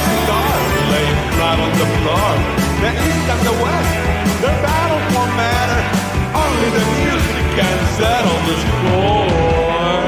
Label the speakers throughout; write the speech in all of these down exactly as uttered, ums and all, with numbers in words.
Speaker 1: the stars laying flat on the floor. The east and the west, their battles won't matter. Only the music can settle the score.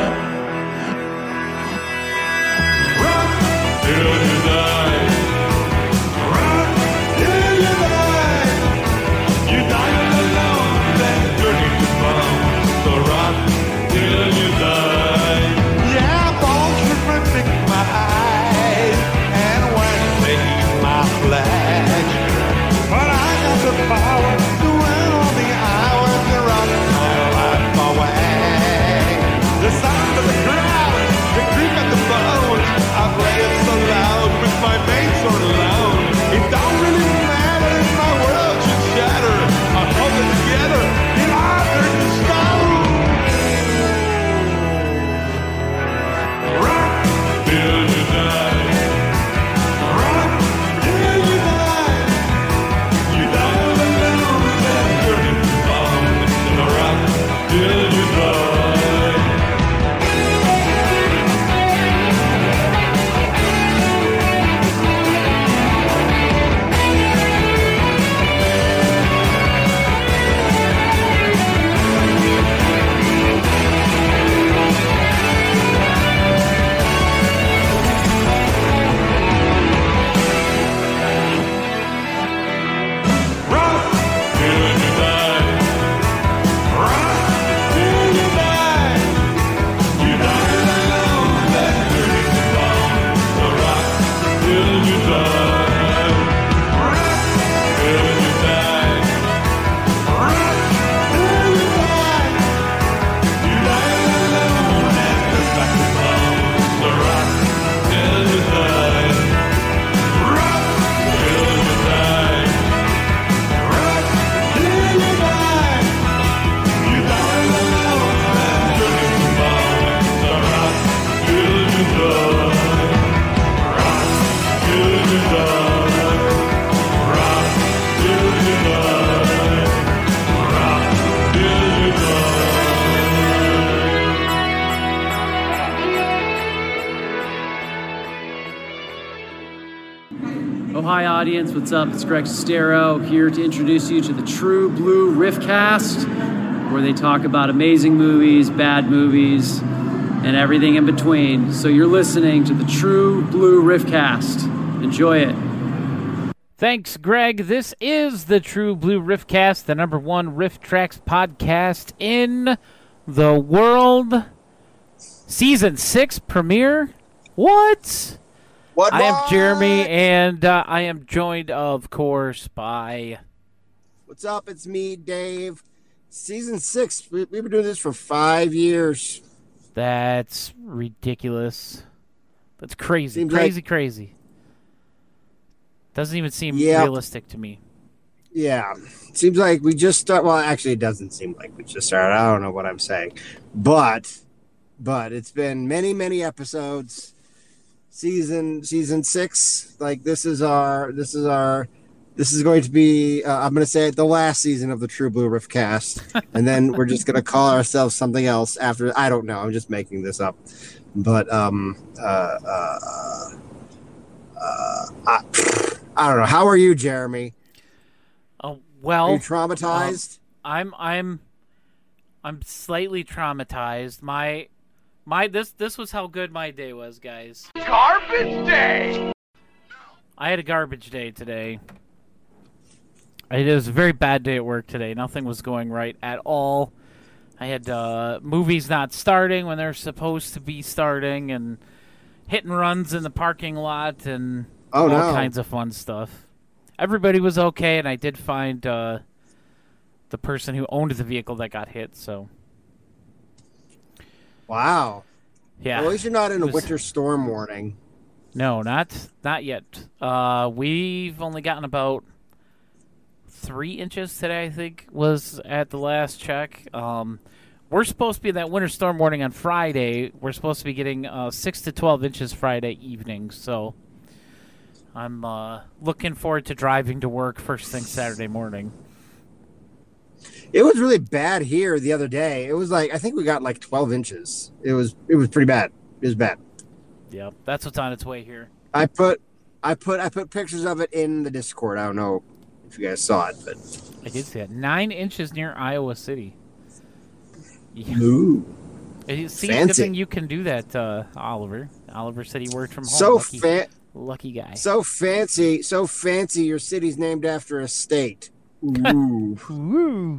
Speaker 1: Rock till you die. Rock till you die. You die all alone, then turn into bone. So rock till you die. Yeah, bones reflecting my eyes, and when they eat my flesh, but I got the power to win all the hours to run my life away. The sound of the crowd, the creak of the bones, I play it so loud with my mates all alone. It don't really matter if my world should shatter. I hold it together in iron and stone. Rock till you die. Rock till you die. You die all alone, then turn into bone. So rock till you die. Rock till you die. Rock till you die. You die alone, then turn into bone. So rock till you die. Rock till you die. Rock till you die. You die alone, then turn back to bone. So rock till you die. Rock till you die. Rock till you die. You die alone, then turn into bone. So rock till you die. Rock till you die. Rock till you die. Rock till you die.
Speaker 2: Oh, hi, audience. What's up? It's Greg Sestero here to introduce you to the True Blue Riffcast, where they talk about amazing movies, bad movies, and everything in between. So you're listening to the True Blue Riffcast. Enjoy it.
Speaker 3: Thanks, Greg. This is the True Blue Riffcast, the number one Riff Tracks podcast in the world. Season six premiere? What?
Speaker 4: What?
Speaker 3: I am
Speaker 4: what?
Speaker 3: Jeremy, and uh, I am joined, of course, by...
Speaker 4: What's up? It's me, Dave. Season six. We, we've been doing this for five years.
Speaker 3: That's ridiculous. That's crazy.
Speaker 4: Seems
Speaker 3: crazy,
Speaker 4: like-
Speaker 3: crazy. Doesn't even seem
Speaker 4: Yeah.
Speaker 3: realistic to me.
Speaker 4: Yeah. Seems like we just start. Well, actually, it doesn't seem like we just started. I don't know what I'm saying. But, but it's been many, many episodes. Season season six. Like this is our. This is our. This is going to be. Uh, I'm going to say it, the last season of the True Blue Riffcast, and then we're just going to call ourselves something else after. I don't know. I'm just making this up. But um. Uh. Uh. uh I, I don't know. How are you, Jeremy?
Speaker 3: Oh well.
Speaker 4: Are you traumatized?
Speaker 3: Um, I'm. I'm. I'm slightly traumatized. My. My this this was how good my day was, guys.
Speaker 1: Garbage day!
Speaker 3: I had a garbage day today. It was a very bad day at work today. Nothing was going right at all. I had uh, movies not starting when they're supposed to be starting, and hit and runs in the parking lot, and
Speaker 4: Oh,
Speaker 3: all
Speaker 4: no.
Speaker 3: kinds of fun stuff. Everybody was okay, and I did find uh, the person who owned the vehicle that got hit. So
Speaker 4: Wow.
Speaker 3: yeah,
Speaker 4: At least you're not in
Speaker 3: it
Speaker 4: a
Speaker 3: was-
Speaker 4: winter storm warning.
Speaker 3: No, not not yet. Uh, we've only gotten about three inches today, I think, was at the last check. Um, we're supposed to be in that winter storm warning on Friday. We're supposed to be getting uh, six to twelve inches Friday evening. So I'm uh, looking forward to driving to work first thing Saturday morning.
Speaker 4: It was really bad here the other day. It was like I think we got like twelve inches. It was it was pretty bad. It was bad.
Speaker 3: Yep, that's what's on its way here.
Speaker 4: I put I put I put pictures of it in the Discord. I don't know if you guys saw it, but
Speaker 3: I did see it. Nine inches near Iowa City. Yeah.
Speaker 4: ooh,
Speaker 3: It seems
Speaker 4: fancy.
Speaker 3: good thing you can do that, uh, Oliver. Oliver said he worked from home.
Speaker 4: so
Speaker 3: lucky,
Speaker 4: fa-
Speaker 3: lucky guy.
Speaker 4: so fancy, so fancy. Your city's named after a state. Ooh.
Speaker 3: Woo.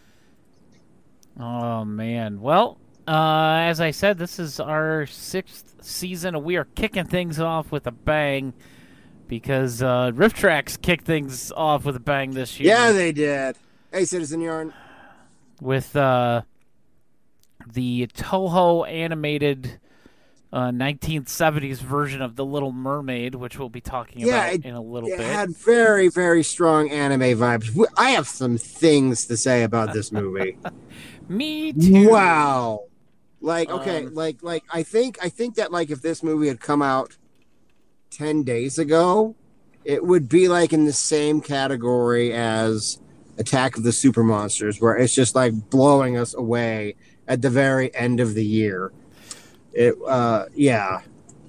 Speaker 3: Oh man. Well, uh, as I said, this is our sixth season, and we are kicking things off with a bang because uh, Riff Tracks kicked things off with a bang this year.
Speaker 4: Yeah, they did. Hey, Citizen Yarn.
Speaker 3: With uh, the Toho animated uh, nineteen seventies version of The Little Mermaid, which we'll be talking
Speaker 4: Yeah,
Speaker 3: about
Speaker 4: it-
Speaker 3: in a little
Speaker 4: It
Speaker 3: bit.
Speaker 4: had very, very strong anime vibes. W- I have some things to say about this movie.
Speaker 3: Me too.
Speaker 4: Wow. Like, okay,
Speaker 3: Um,
Speaker 4: like, like I think, I think that like if this movie had come out ten days ago, it would be like in the same category as Attack of the Super Monsters, where it's just like blowing us away at the very end of the year. It, uh, yeah.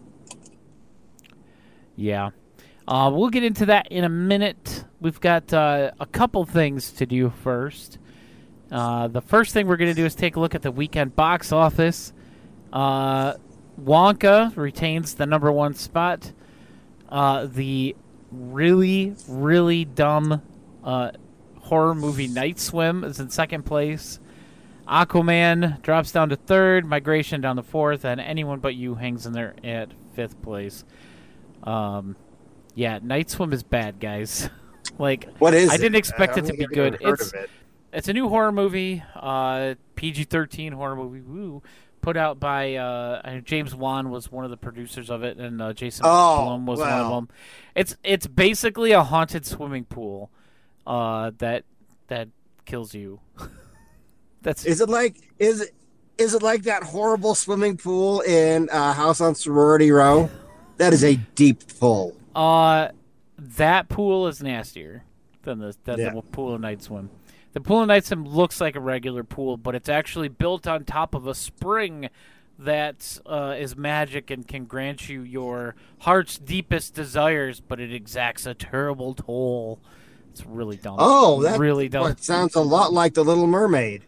Speaker 3: Yeah. Uh, we'll get into that in a minute. We've got uh, a couple things to do first. Uh, the first thing we're going to do is take a look at the weekend box office. Uh, Wonka retains the number one spot. Uh, the really, really dumb uh, horror movie Night Swim is in second place. Aquaman drops down to third. Migration down to fourth. And Anyone But You hangs in there at fifth place. Um, yeah, Night Swim is bad, guys. like,
Speaker 4: What is
Speaker 3: I
Speaker 4: it?
Speaker 3: didn't expect
Speaker 4: I
Speaker 3: it to
Speaker 4: don't
Speaker 3: be
Speaker 4: think I've ever
Speaker 3: good.
Speaker 4: heard
Speaker 3: It's
Speaker 4: of it.
Speaker 3: it's a new horror movie, uh, P G thirteen horror movie. Woo, put out by uh, I know James Wan was one of the producers of it, and uh, Jason
Speaker 4: Oh,
Speaker 3: Blum was one of
Speaker 4: well.
Speaker 3: them. It's it's basically a haunted swimming pool uh, that that kills you. That's
Speaker 4: Is it like is it is it like that horrible swimming pool in uh, House on Sorority Row? That is a deep pull.
Speaker 3: Uh, that pool is nastier than the than
Speaker 4: Yeah.
Speaker 3: the pool of Night Swim. The pool of Night Swim looks like a regular pool, but it's actually built on top of a spring that uh, is magic and can grant you your heart's deepest desires, but it exacts a terrible toll. It's really dumb.
Speaker 4: Oh, that
Speaker 3: really dumb.
Speaker 4: well, it sounds a lot like The Little Mermaid.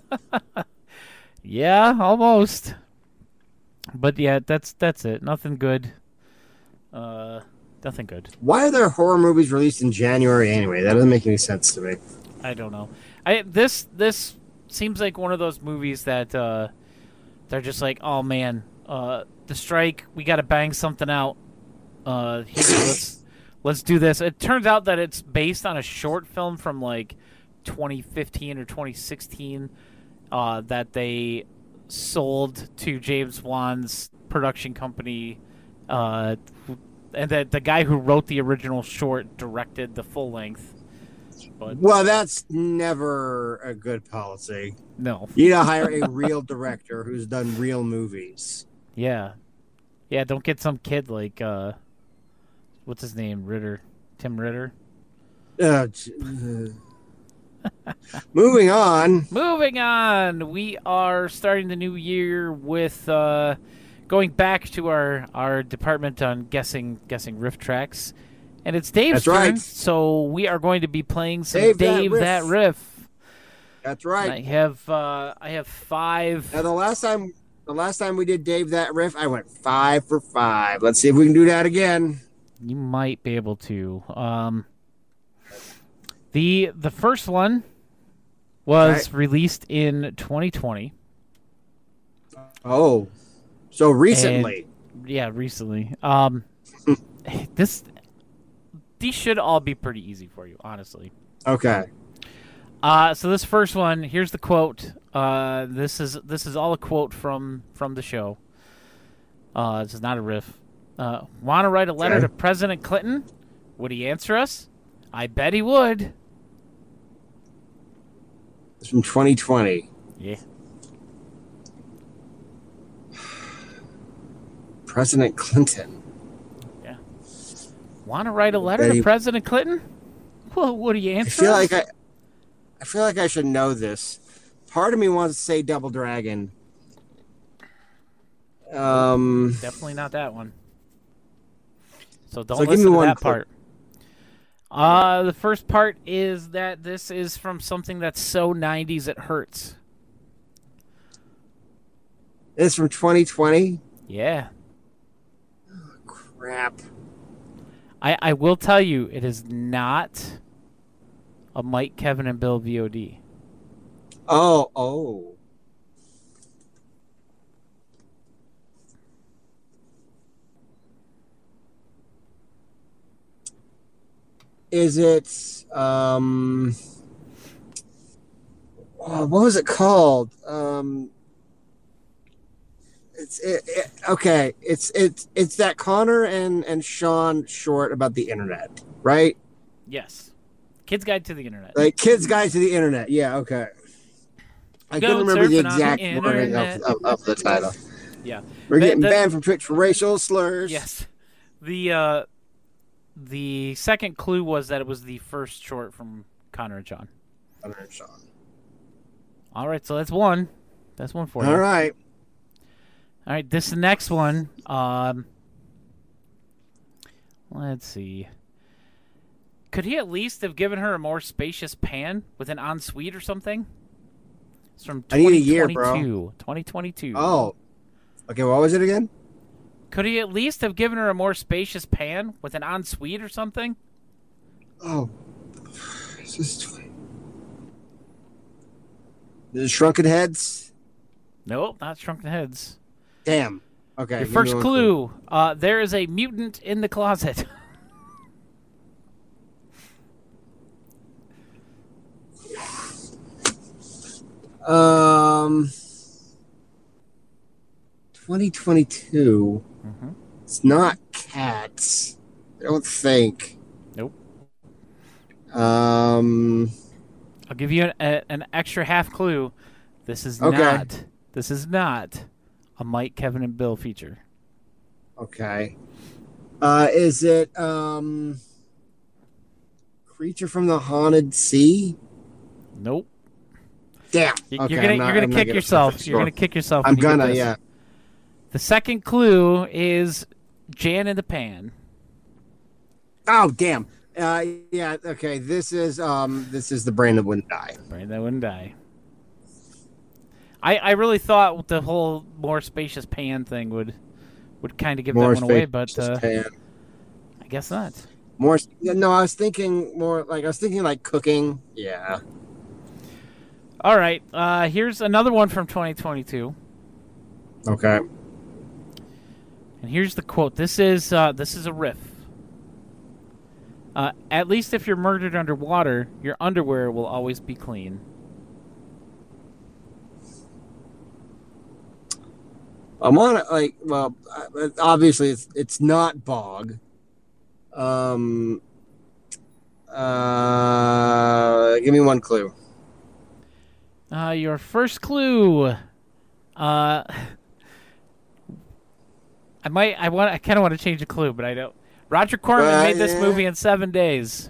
Speaker 3: Yeah, almost. But yeah, that's that's it. Nothing good. Uh, nothing good.
Speaker 4: Why are there horror movies released in January anyway? That doesn't make any sense to me.
Speaker 3: I don't know. I this this seems like one of those movies that uh, they're just like, oh man, uh, the strike. We got to bang something out. Uh, here, let's let's do this. It turns out that it's based on a short film from like twenty fifteen or twenty sixteen uh, that they sold to James Wan's production company, uh, and that the guy who wrote the original short directed the full length. But
Speaker 4: Well, that's never a good policy.
Speaker 3: no,
Speaker 4: You need to hire a real director who's done real movies.
Speaker 3: yeah, yeah. Don't get some kid like uh, what's his name, Ritter, Tim Ritter.
Speaker 4: Uh, j- uh. Moving on.
Speaker 3: Moving on, we are starting the new year with uh, going back to our, our department on guessing guessing riff tracks, and it's Dave's
Speaker 4: That's right.
Speaker 3: turn. So we are going to be playing some
Speaker 4: Dave
Speaker 3: Dave,
Speaker 4: That
Speaker 3: that,
Speaker 4: Riff.
Speaker 3: riff.
Speaker 4: That's
Speaker 3: I
Speaker 4: right.
Speaker 3: have uh, I have five.
Speaker 4: Now the last time, the last time we did Dave That Riff, I went five for five. Let's see if we can do that again.
Speaker 3: You might be able to. Um, the the first one was
Speaker 4: Right.
Speaker 3: released in twenty twenty.
Speaker 4: Oh, so recently.
Speaker 3: Yeah, recently. Um, this these should all be pretty easy for you, honestly.
Speaker 4: Okay.
Speaker 3: Uh, so this first one, here's the quote. Uh, this is this is all a quote from from the show. Uh, this is not a riff. Uh, Want to write a letter
Speaker 4: Okay.
Speaker 3: to President Clinton? Would he answer us? I bet he would.
Speaker 4: It's from twenty twenty.
Speaker 3: Yeah.
Speaker 4: President Clinton.
Speaker 3: Want to write a letter
Speaker 4: bet
Speaker 3: to
Speaker 4: he-
Speaker 3: President Clinton? Well, would he
Speaker 4: I
Speaker 3: answer
Speaker 4: feel
Speaker 3: us?
Speaker 4: like I, I feel like I should know this. Part of me wants to say Double Dragon. Um,
Speaker 3: Definitely not that one. So don't
Speaker 4: So give
Speaker 3: listen
Speaker 4: me
Speaker 3: to
Speaker 4: one
Speaker 3: that
Speaker 4: clue.
Speaker 3: part. Uh, the first part is that this is from something that's so nineties it hurts.
Speaker 4: It's from twenty twenty.
Speaker 3: Yeah.
Speaker 4: Crap.
Speaker 3: I, I will tell you, it is not a Mike, Kevin, and Bill V O D.
Speaker 4: Oh, oh. Is it um oh, what was it called? Um it's it, it, okay, it's it's it's that Connor and and Sean short about the internet, right?
Speaker 3: Yes. Kid's Guide to the Internet.
Speaker 4: Like Kids Guide to the Internet. Yeah, okay. I
Speaker 3: Go
Speaker 4: couldn't remember the
Speaker 3: surfing on the
Speaker 4: exact wording of,
Speaker 3: internet.
Speaker 4: of, of the title.
Speaker 3: Yeah.
Speaker 4: We're
Speaker 3: The-
Speaker 4: getting
Speaker 3: the-
Speaker 4: banned from Twitch for racial slurs.
Speaker 3: Yes. The uh, the second clue was that it was the first short from Connor and Sean.
Speaker 4: Connor and Sean.
Speaker 3: All right, so that's one. That's one for you.
Speaker 4: All right.
Speaker 3: All right, this next one. Um, let's see. Could he at least have given her a more spacious pan with an ensuite or something? It's from
Speaker 4: I need a
Speaker 3: twenty
Speaker 4: year, bro.
Speaker 3: twenty-two. twenty twenty-two.
Speaker 4: Oh. Okay, what was it again?
Speaker 3: Could he at least have given her a more spacious pan with an ensuite or something?
Speaker 4: Oh. This is The Shrunken Heads?
Speaker 3: Nope, not Shrunken Heads.
Speaker 4: Damn. Okay.
Speaker 3: Your
Speaker 4: give me
Speaker 3: first
Speaker 4: one
Speaker 3: clue, uh, there is a mutant in the closet.
Speaker 4: Um, twenty twenty-two.
Speaker 3: Mm-hmm.
Speaker 4: It's not Cats. I don't think.
Speaker 3: Nope.
Speaker 4: Um,
Speaker 3: I'll give you an, a, an extra half clue. This is
Speaker 4: Okay.
Speaker 3: not. This is not a Mike, Kevin, and Bill feature.
Speaker 4: okay. Uh, is it um, Creature from the Haunted Sea?
Speaker 3: Nope.
Speaker 4: Damn.
Speaker 3: You-
Speaker 4: Okay,
Speaker 3: you're gonna
Speaker 4: I'm not-
Speaker 3: you're gonna
Speaker 4: I'm not
Speaker 3: kick
Speaker 4: gonna
Speaker 3: yourself.
Speaker 4: for
Speaker 3: You're
Speaker 4: sure.
Speaker 3: gonna kick yourself.
Speaker 4: I'm
Speaker 3: when you get
Speaker 4: gonna,
Speaker 3: this.
Speaker 4: yeah.
Speaker 3: The second clue is Jan in the Pan.
Speaker 4: Oh, damn. Uh, yeah. Okay. This is um, this is the brain that wouldn't die.
Speaker 3: Right, that wouldn't die. I I really thought the whole more spacious pan thing would would kind of give
Speaker 4: More
Speaker 3: that one away,
Speaker 4: space,
Speaker 3: but
Speaker 4: just
Speaker 3: uh,
Speaker 4: pan.
Speaker 3: I guess not.
Speaker 4: More. No, I was thinking more like I was thinking like cooking. Yeah.
Speaker 3: All right, uh, here's another one from twenty twenty-two,
Speaker 4: Okay.
Speaker 3: and here's the quote. This is uh, this is a riff. Uh, At least if you're murdered underwater, your underwear will always be clean.
Speaker 4: I'm on it. Like, well, uh, obviously it's it's not Bog. Um. Uh, give me one clue.
Speaker 3: Uh, your first clue. Uh, I might. I want. I kind of want to change the clue, but I don't. Roger Corman
Speaker 4: Uh,
Speaker 3: made this
Speaker 4: yeah.
Speaker 3: movie in seven days.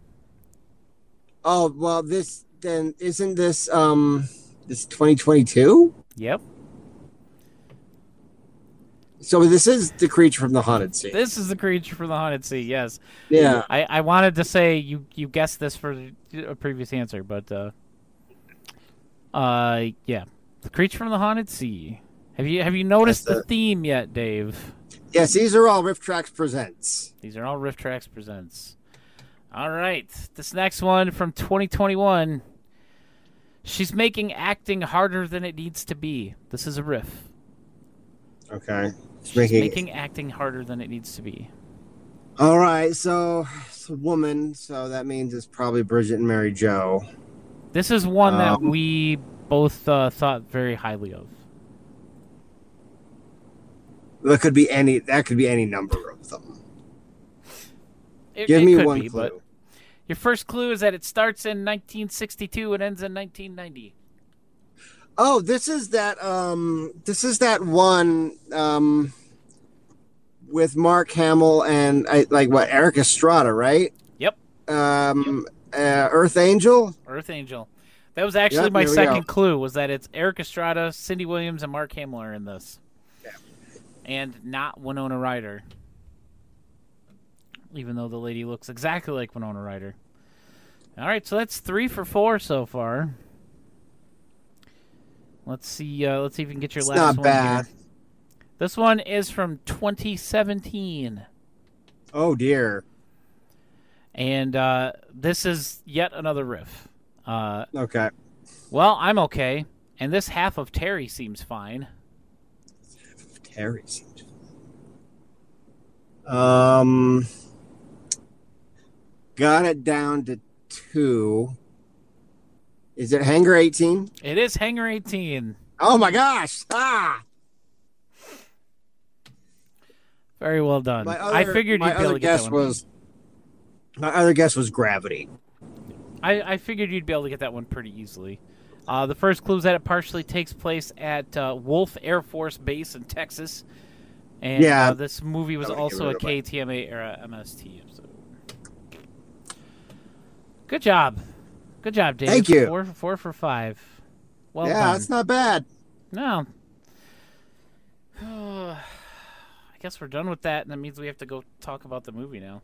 Speaker 4: Oh well, this then isn't this um this twenty twenty-two?
Speaker 3: Yep.
Speaker 4: So this is the Creature from the Haunted Sea.
Speaker 3: This is the Creature from the Haunted Sea. Yes.
Speaker 4: Yeah.
Speaker 3: I, I wanted to say you you guessed this for a previous answer, but uh, uh, yeah, the Creature from the Haunted Sea. Have you have you noticed
Speaker 4: That's
Speaker 3: the
Speaker 4: the-
Speaker 3: theme yet, Dave?
Speaker 4: Yes, these are all Riff Tracks presents.
Speaker 3: These are all Riff Tracks presents. All right, this next one from twenty twenty-one. She's making acting harder than it needs to be. This is a riff.
Speaker 4: Okay.
Speaker 3: She's
Speaker 4: Making-
Speaker 3: making acting harder than it needs to be.
Speaker 4: All right, so it's a woman, so that means it's probably Bridget and Mary Jo.
Speaker 3: This is one that
Speaker 4: Um,
Speaker 3: we both uh, thought very highly of.
Speaker 4: That could be any. That could be any number of them.
Speaker 3: It,
Speaker 4: Give
Speaker 3: it
Speaker 4: me
Speaker 3: could
Speaker 4: one
Speaker 3: be,
Speaker 4: clue.
Speaker 3: but your first clue is that it starts in nineteen sixty-two and ends in nineteen ninety.
Speaker 4: Oh, this is that. Um, this is that one. Um, with Mark Hamill and I like what Eric Estrada, right?
Speaker 3: Yep,
Speaker 4: Um, uh, Earth Angel.
Speaker 3: Earth Angel. That was actually
Speaker 4: Yep,
Speaker 3: my
Speaker 4: there we
Speaker 3: second
Speaker 4: go.
Speaker 3: clue, was that it's Eric Estrada, Cindy Williams, and Mark Hamill are in this.
Speaker 4: Yeah.
Speaker 3: And not Winona Ryder. even though the lady looks exactly like Winona Ryder. All right, so that's three for four so far. Let's see. Uh, let's see if we can get your
Speaker 4: It's
Speaker 3: last
Speaker 4: not
Speaker 3: one
Speaker 4: bad.
Speaker 3: here. This one is from twenty seventeen,
Speaker 4: Oh dear.
Speaker 3: and uh, this is yet another riff. Uh,
Speaker 4: Okay.
Speaker 3: well, I'm okay, and this half of Terry seems fine.
Speaker 4: Terry seems. Um, got it down to two. Is it Hangar eighteen?
Speaker 3: It is Hangar eighteen.
Speaker 4: Oh my gosh! Ah,
Speaker 3: Very well done.
Speaker 4: my other,
Speaker 3: I figured
Speaker 4: my
Speaker 3: you'd be able
Speaker 4: other
Speaker 3: to get
Speaker 4: guess
Speaker 3: that one.
Speaker 4: was my other guess was Gravity.
Speaker 3: I, I figured you'd be able to get that one pretty easily. Uh, the first clue is that it partially takes place at uh, Wolf Air Force Base in Texas. And
Speaker 4: Yeah.
Speaker 3: uh, this movie was
Speaker 4: I would give
Speaker 3: also
Speaker 4: it
Speaker 3: a
Speaker 4: away.
Speaker 3: K T M A era M S T episode. Good job. Good job, Dave.
Speaker 4: Thank you.
Speaker 3: Four, four for five. Well
Speaker 4: yeah,
Speaker 3: done.
Speaker 4: that's not bad.
Speaker 3: No. I guess we're done with that, and that means we have to go talk about the movie now.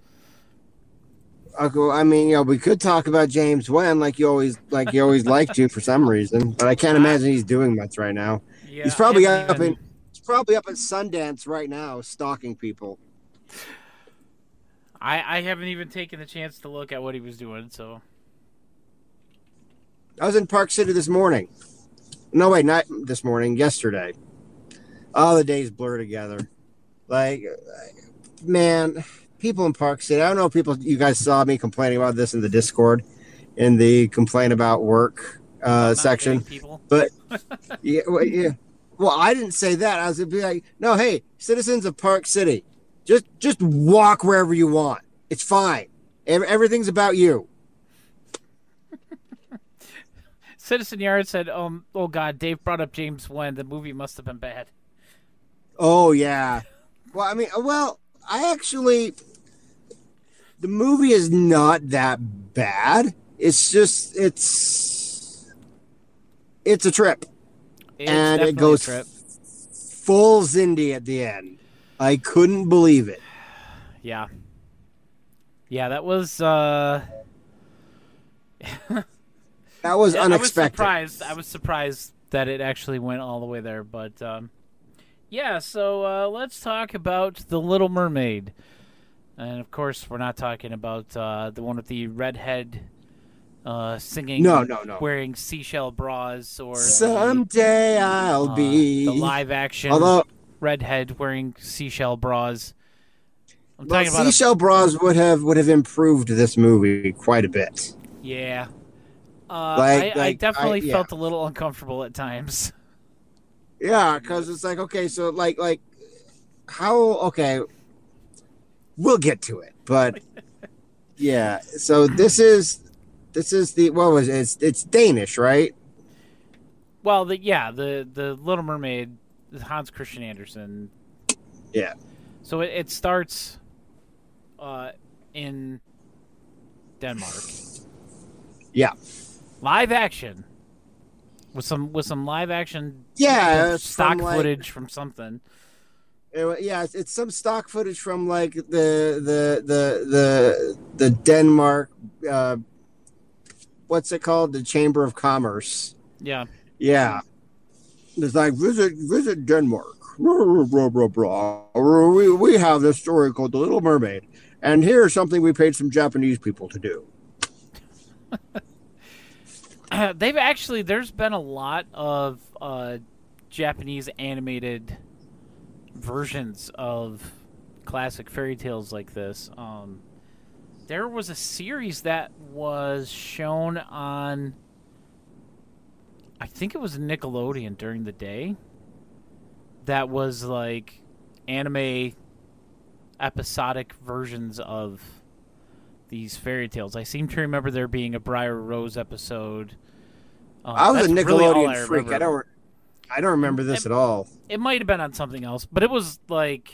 Speaker 4: Okay, well, I mean, you know, we could talk about James Wan like you always like you always like to for some reason, but I can't imagine he's doing much right now.
Speaker 3: Yeah,
Speaker 4: he's probably
Speaker 3: I haven't
Speaker 4: up
Speaker 3: even-
Speaker 4: in he's probably up at Sundance right now, stalking people.
Speaker 3: I, I haven't even taken the chance to look at what he was doing, so...
Speaker 4: I was in Park City this morning. No, wait, not this morning. Yesterday. All the days blur together. Like, man, people in Park City. I don't know if people, you guys saw me complaining about this in the Discord, in the complain about work uh,
Speaker 3: Not
Speaker 4: section.
Speaker 3: getting People.
Speaker 4: But yeah, well, yeah. Well, I didn't say that. I was gonna be like, no, hey, citizens of Park City, just just walk wherever you want. It's fine. Ev- Everything's about you.
Speaker 3: Citizen Yard said, um, oh god, Dave brought up James Wan. The movie must have been bad.
Speaker 4: Oh yeah. Well, I mean, well, I actually, the movie is not that bad. It's just it's it's a trip,
Speaker 3: It's
Speaker 4: and it
Speaker 3: definitely a
Speaker 4: goes
Speaker 3: trip.
Speaker 4: full Zindy at the end. I couldn't believe it.
Speaker 3: Yeah. Yeah, that was, uh...
Speaker 4: That was
Speaker 3: I was
Speaker 4: unexpected.
Speaker 3: surprised. I was surprised that it actually went all the way there, but, um... yeah, so, uh, let's talk about The Little Mermaid. And, of course, we're not talking about, uh, the one with the redhead, uh, singing...
Speaker 4: No, no, no.
Speaker 3: Wearing seashell bras, or... the-
Speaker 4: Someday I'll
Speaker 3: uh,
Speaker 4: be
Speaker 3: the live-action
Speaker 4: Although,
Speaker 3: redhead wearing seashell bras. I'm
Speaker 4: well,
Speaker 3: talking about a-
Speaker 4: seashell bras would have would have improved this movie quite a bit.
Speaker 3: yeah. Uh,
Speaker 4: Like-
Speaker 3: I, I
Speaker 4: like,
Speaker 3: definitely
Speaker 4: I- yeah.
Speaker 3: felt a little uncomfortable at times.
Speaker 4: Yeah, because it's like, okay, so like like how okay, we'll get to it, but yeah. So this is this is the what was it? It's it's Danish, right?
Speaker 3: Well, the yeah, the the Little Mermaid, Hans Christian Andersen.
Speaker 4: Yeah.
Speaker 3: So it, it starts uh, in Denmark.
Speaker 4: Yeah.
Speaker 3: Live action with some with some live action
Speaker 4: Yeah, it's
Speaker 3: stock
Speaker 4: from, like-
Speaker 3: footage from something.
Speaker 4: It- yeah, it's, it's some stock footage from like the the the the the Denmark. Uh, what's it called? The Chamber of Commerce.
Speaker 3: Yeah.
Speaker 4: Yeah, it's like visit visit Denmark. Blah, blah, blah, blah. We we have this story called The Little Mermaid, and here's something we paid some Japanese people to do.
Speaker 3: They've actually, there's been a lot of uh, Japanese animated versions of classic fairy tales like this. Um, there was a series that was shown on, I think it was Nickelodeon during the day, that was like anime episodic versions of these fairy tales. I seem to remember there being a Briar Rose episode. Uh,
Speaker 4: I was a
Speaker 3: that's really all
Speaker 4: Nickelodeon
Speaker 3: I
Speaker 4: freak.
Speaker 3: remember.
Speaker 4: I don't I don't remember this
Speaker 3: It-
Speaker 4: at all.
Speaker 3: It might have been on something else, but it was like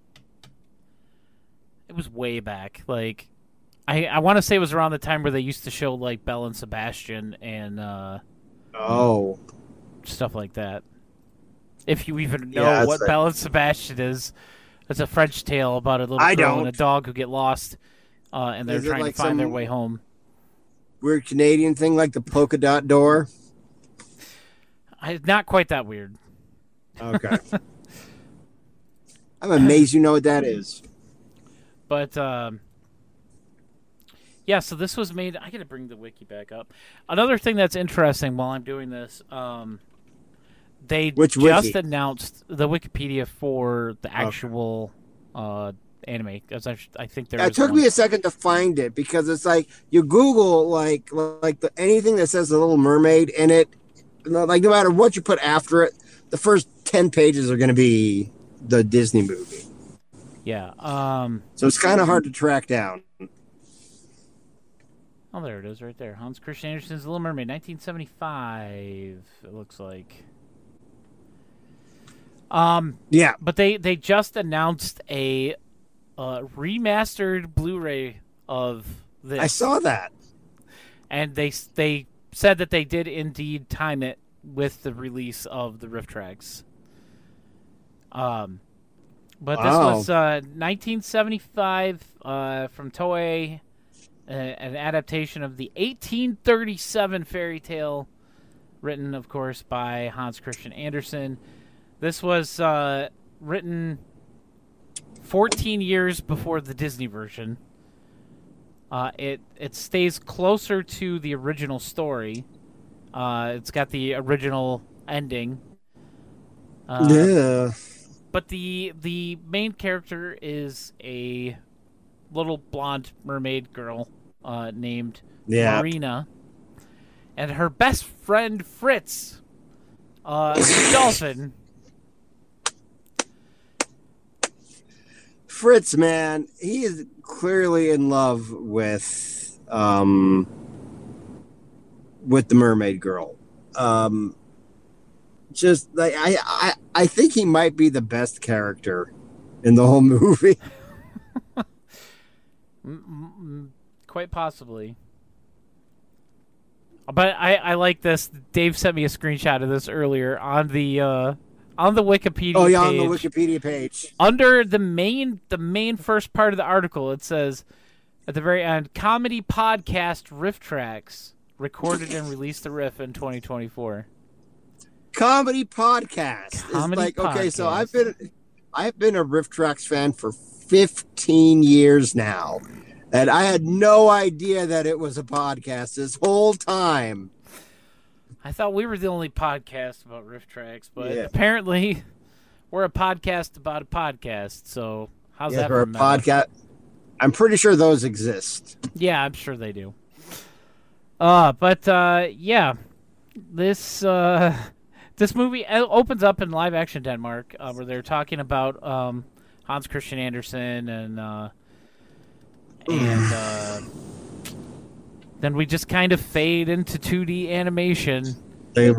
Speaker 3: it was way back. Like I I want to say it was around the time where they used to show like Belle and Sebastian and uh,
Speaker 4: Oh,
Speaker 3: stuff like that. If you even know
Speaker 4: Yeah, it's
Speaker 3: what
Speaker 4: like-
Speaker 3: Belle and Sebastian is, It's a French tale about a little
Speaker 4: I
Speaker 3: girl
Speaker 4: don't.
Speaker 3: and a dog who get lost, uh, and they're
Speaker 4: Is it
Speaker 3: trying
Speaker 4: like
Speaker 3: to find their
Speaker 4: some-
Speaker 3: way home.
Speaker 4: Weird Canadian thing like the polka dot door.
Speaker 3: I, not quite that weird.
Speaker 4: Okay. I'm amazed you know what that is.
Speaker 3: But um, yeah, so this was made. I got to bring the wiki back up. Another thing that's interesting while I'm doing this, um, they
Speaker 4: Which
Speaker 3: just
Speaker 4: wiki?
Speaker 3: announced the Wikipedia for the actual uh, anime. As I, I think there
Speaker 4: Yeah, it
Speaker 3: is
Speaker 4: took
Speaker 3: one.
Speaker 4: me a second to find it because it's like you Google like like the, anything that says the Little Mermaid in it, like no matter what you put after it, the first ten pages are going to be the Disney movie.
Speaker 3: Yeah. Um,
Speaker 4: So it's kind of hard to track down.
Speaker 3: oh, there it is, right there. Hans Christian Andersen's Little Mermaid, nineteen seventy-five. It looks like. Um,
Speaker 4: Yeah.
Speaker 3: but they they just announced a uh, remastered Blu-ray of this.
Speaker 4: I saw that.
Speaker 3: And they they said that they did indeed time it with the release of the riff tracks. Um, but this
Speaker 4: Wow.
Speaker 3: was uh, nineteen seventy-five uh, from Toei, uh, an adaptation of the eighteen thirty-seven fairy tale, written, of course, by Hans Christian Andersen. This was uh, written fourteen years before the Disney version. Uh, it it stays closer to the original story. Uh, it's got the original ending. Uh,
Speaker 4: yeah.
Speaker 3: But the the main character is a little blonde mermaid girl uh, named
Speaker 4: Yeah.
Speaker 3: Marina, and her best friend Fritz, uh, the dolphin.
Speaker 4: Fritz, man, he is clearly in love with um with the mermaid girl. Um just like I I I think he might be the best character in the whole movie.
Speaker 3: M- m- quite possibly. But I, I like this. Dave sent me a screenshot of this earlier on the uh, on the Wikipedia
Speaker 4: Oh yeah,
Speaker 3: page.
Speaker 4: on the Wikipedia page.
Speaker 3: Under the main the main first part of the article, it says at the very end, comedy podcast riff tracks recorded and released the riff in twenty twenty-four.
Speaker 4: Comedy podcast.
Speaker 3: Comedy
Speaker 4: it's like okay, so
Speaker 3: podcast.
Speaker 4: I've been I've been a Riff Tracks fan for fifteen years now. And I had no idea that it was a podcast this whole time.
Speaker 3: I thought we were the only podcast about riff tracks, but
Speaker 4: Yeah.
Speaker 3: apparently we're a podcast about a podcast. So how's
Speaker 4: Yeah,
Speaker 3: that
Speaker 4: for
Speaker 3: for
Speaker 4: a
Speaker 3: meta?
Speaker 4: podcast. I'm pretty sure those exist.
Speaker 3: Yeah, I'm sure they do. Uh, but uh, yeah, this uh, this movie o- opens up in live action Denmark, uh, where they're talking about um, Hans Christian Andersen and uh, and uh, then we just kind of fade into two D animation,
Speaker 4: They-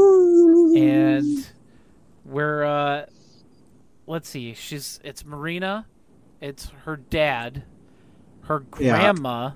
Speaker 3: and we're uh, let's see, she's it's Marina, it's her dad, her
Speaker 4: Yeah.
Speaker 3: grandma.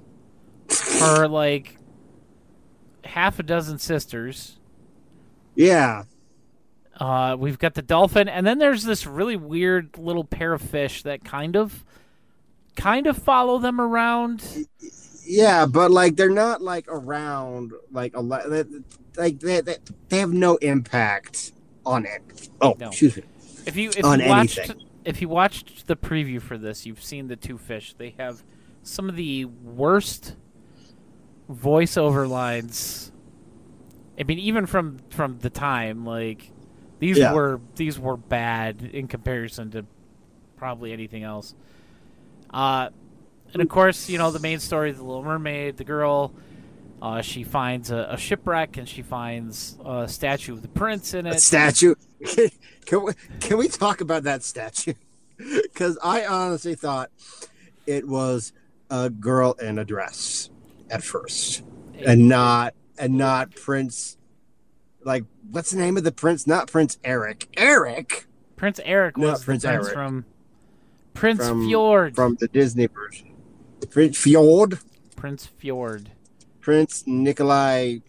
Speaker 3: Her like half a dozen sisters.
Speaker 4: yeah.
Speaker 3: Uh, we've got the dolphin, and then there's this really weird little pair of fish that kind of, kind of follow them around.
Speaker 4: Yeah, but like they're not like around like a lot. Like they, they they have no impact on it. Oh,
Speaker 3: No.
Speaker 4: excuse me.
Speaker 3: If you if
Speaker 4: On
Speaker 3: you watched
Speaker 4: anything.
Speaker 3: if you watched the preview for this, you've seen the two fish. They have some of the worst voiceover lines. I mean, even from from the time, like these
Speaker 4: Yeah.
Speaker 3: were these were bad in comparison to probably anything else. Uh, and of course, you know the main story: the Little Mermaid, the girl. Uh, she finds a, a shipwreck and she finds a statue of the prince in
Speaker 4: A
Speaker 3: it.
Speaker 4: statue. Can we can we talk about that statue? Because I honestly thought it was a girl in a dress at first, and not and not Prince. Like, what's the name of the prince? Not Prince Eric. Eric
Speaker 3: Prince Eric
Speaker 4: Not
Speaker 3: was
Speaker 4: Prince
Speaker 3: the prince
Speaker 4: Eric.
Speaker 3: from Prince
Speaker 4: from
Speaker 3: Fjord.
Speaker 4: from the Disney version. Prince Fjord.
Speaker 3: Prince Fjord.
Speaker 4: Prince Nikolai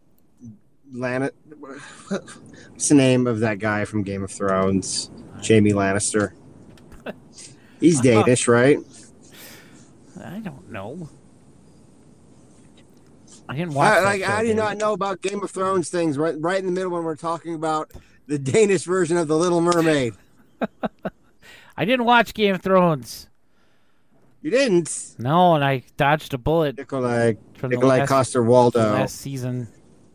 Speaker 4: Lan. What's the name of that guy from Game of Thrones? Jamie Lannister. He's Danish, right?
Speaker 3: I don't know. I didn't watch
Speaker 4: I,
Speaker 3: that
Speaker 4: like,
Speaker 3: show,
Speaker 4: how do you
Speaker 3: dude.
Speaker 4: not know about Game of Thrones things right, right in the middle when we're talking about the Danish version of The Little Mermaid?
Speaker 3: I didn't watch Game of Thrones.
Speaker 4: You didn't?
Speaker 3: No, and I dodged a bullet
Speaker 4: Nikolai,
Speaker 3: from the
Speaker 4: Nikolai
Speaker 3: last,
Speaker 4: Coster-Waldau.
Speaker 3: the last season.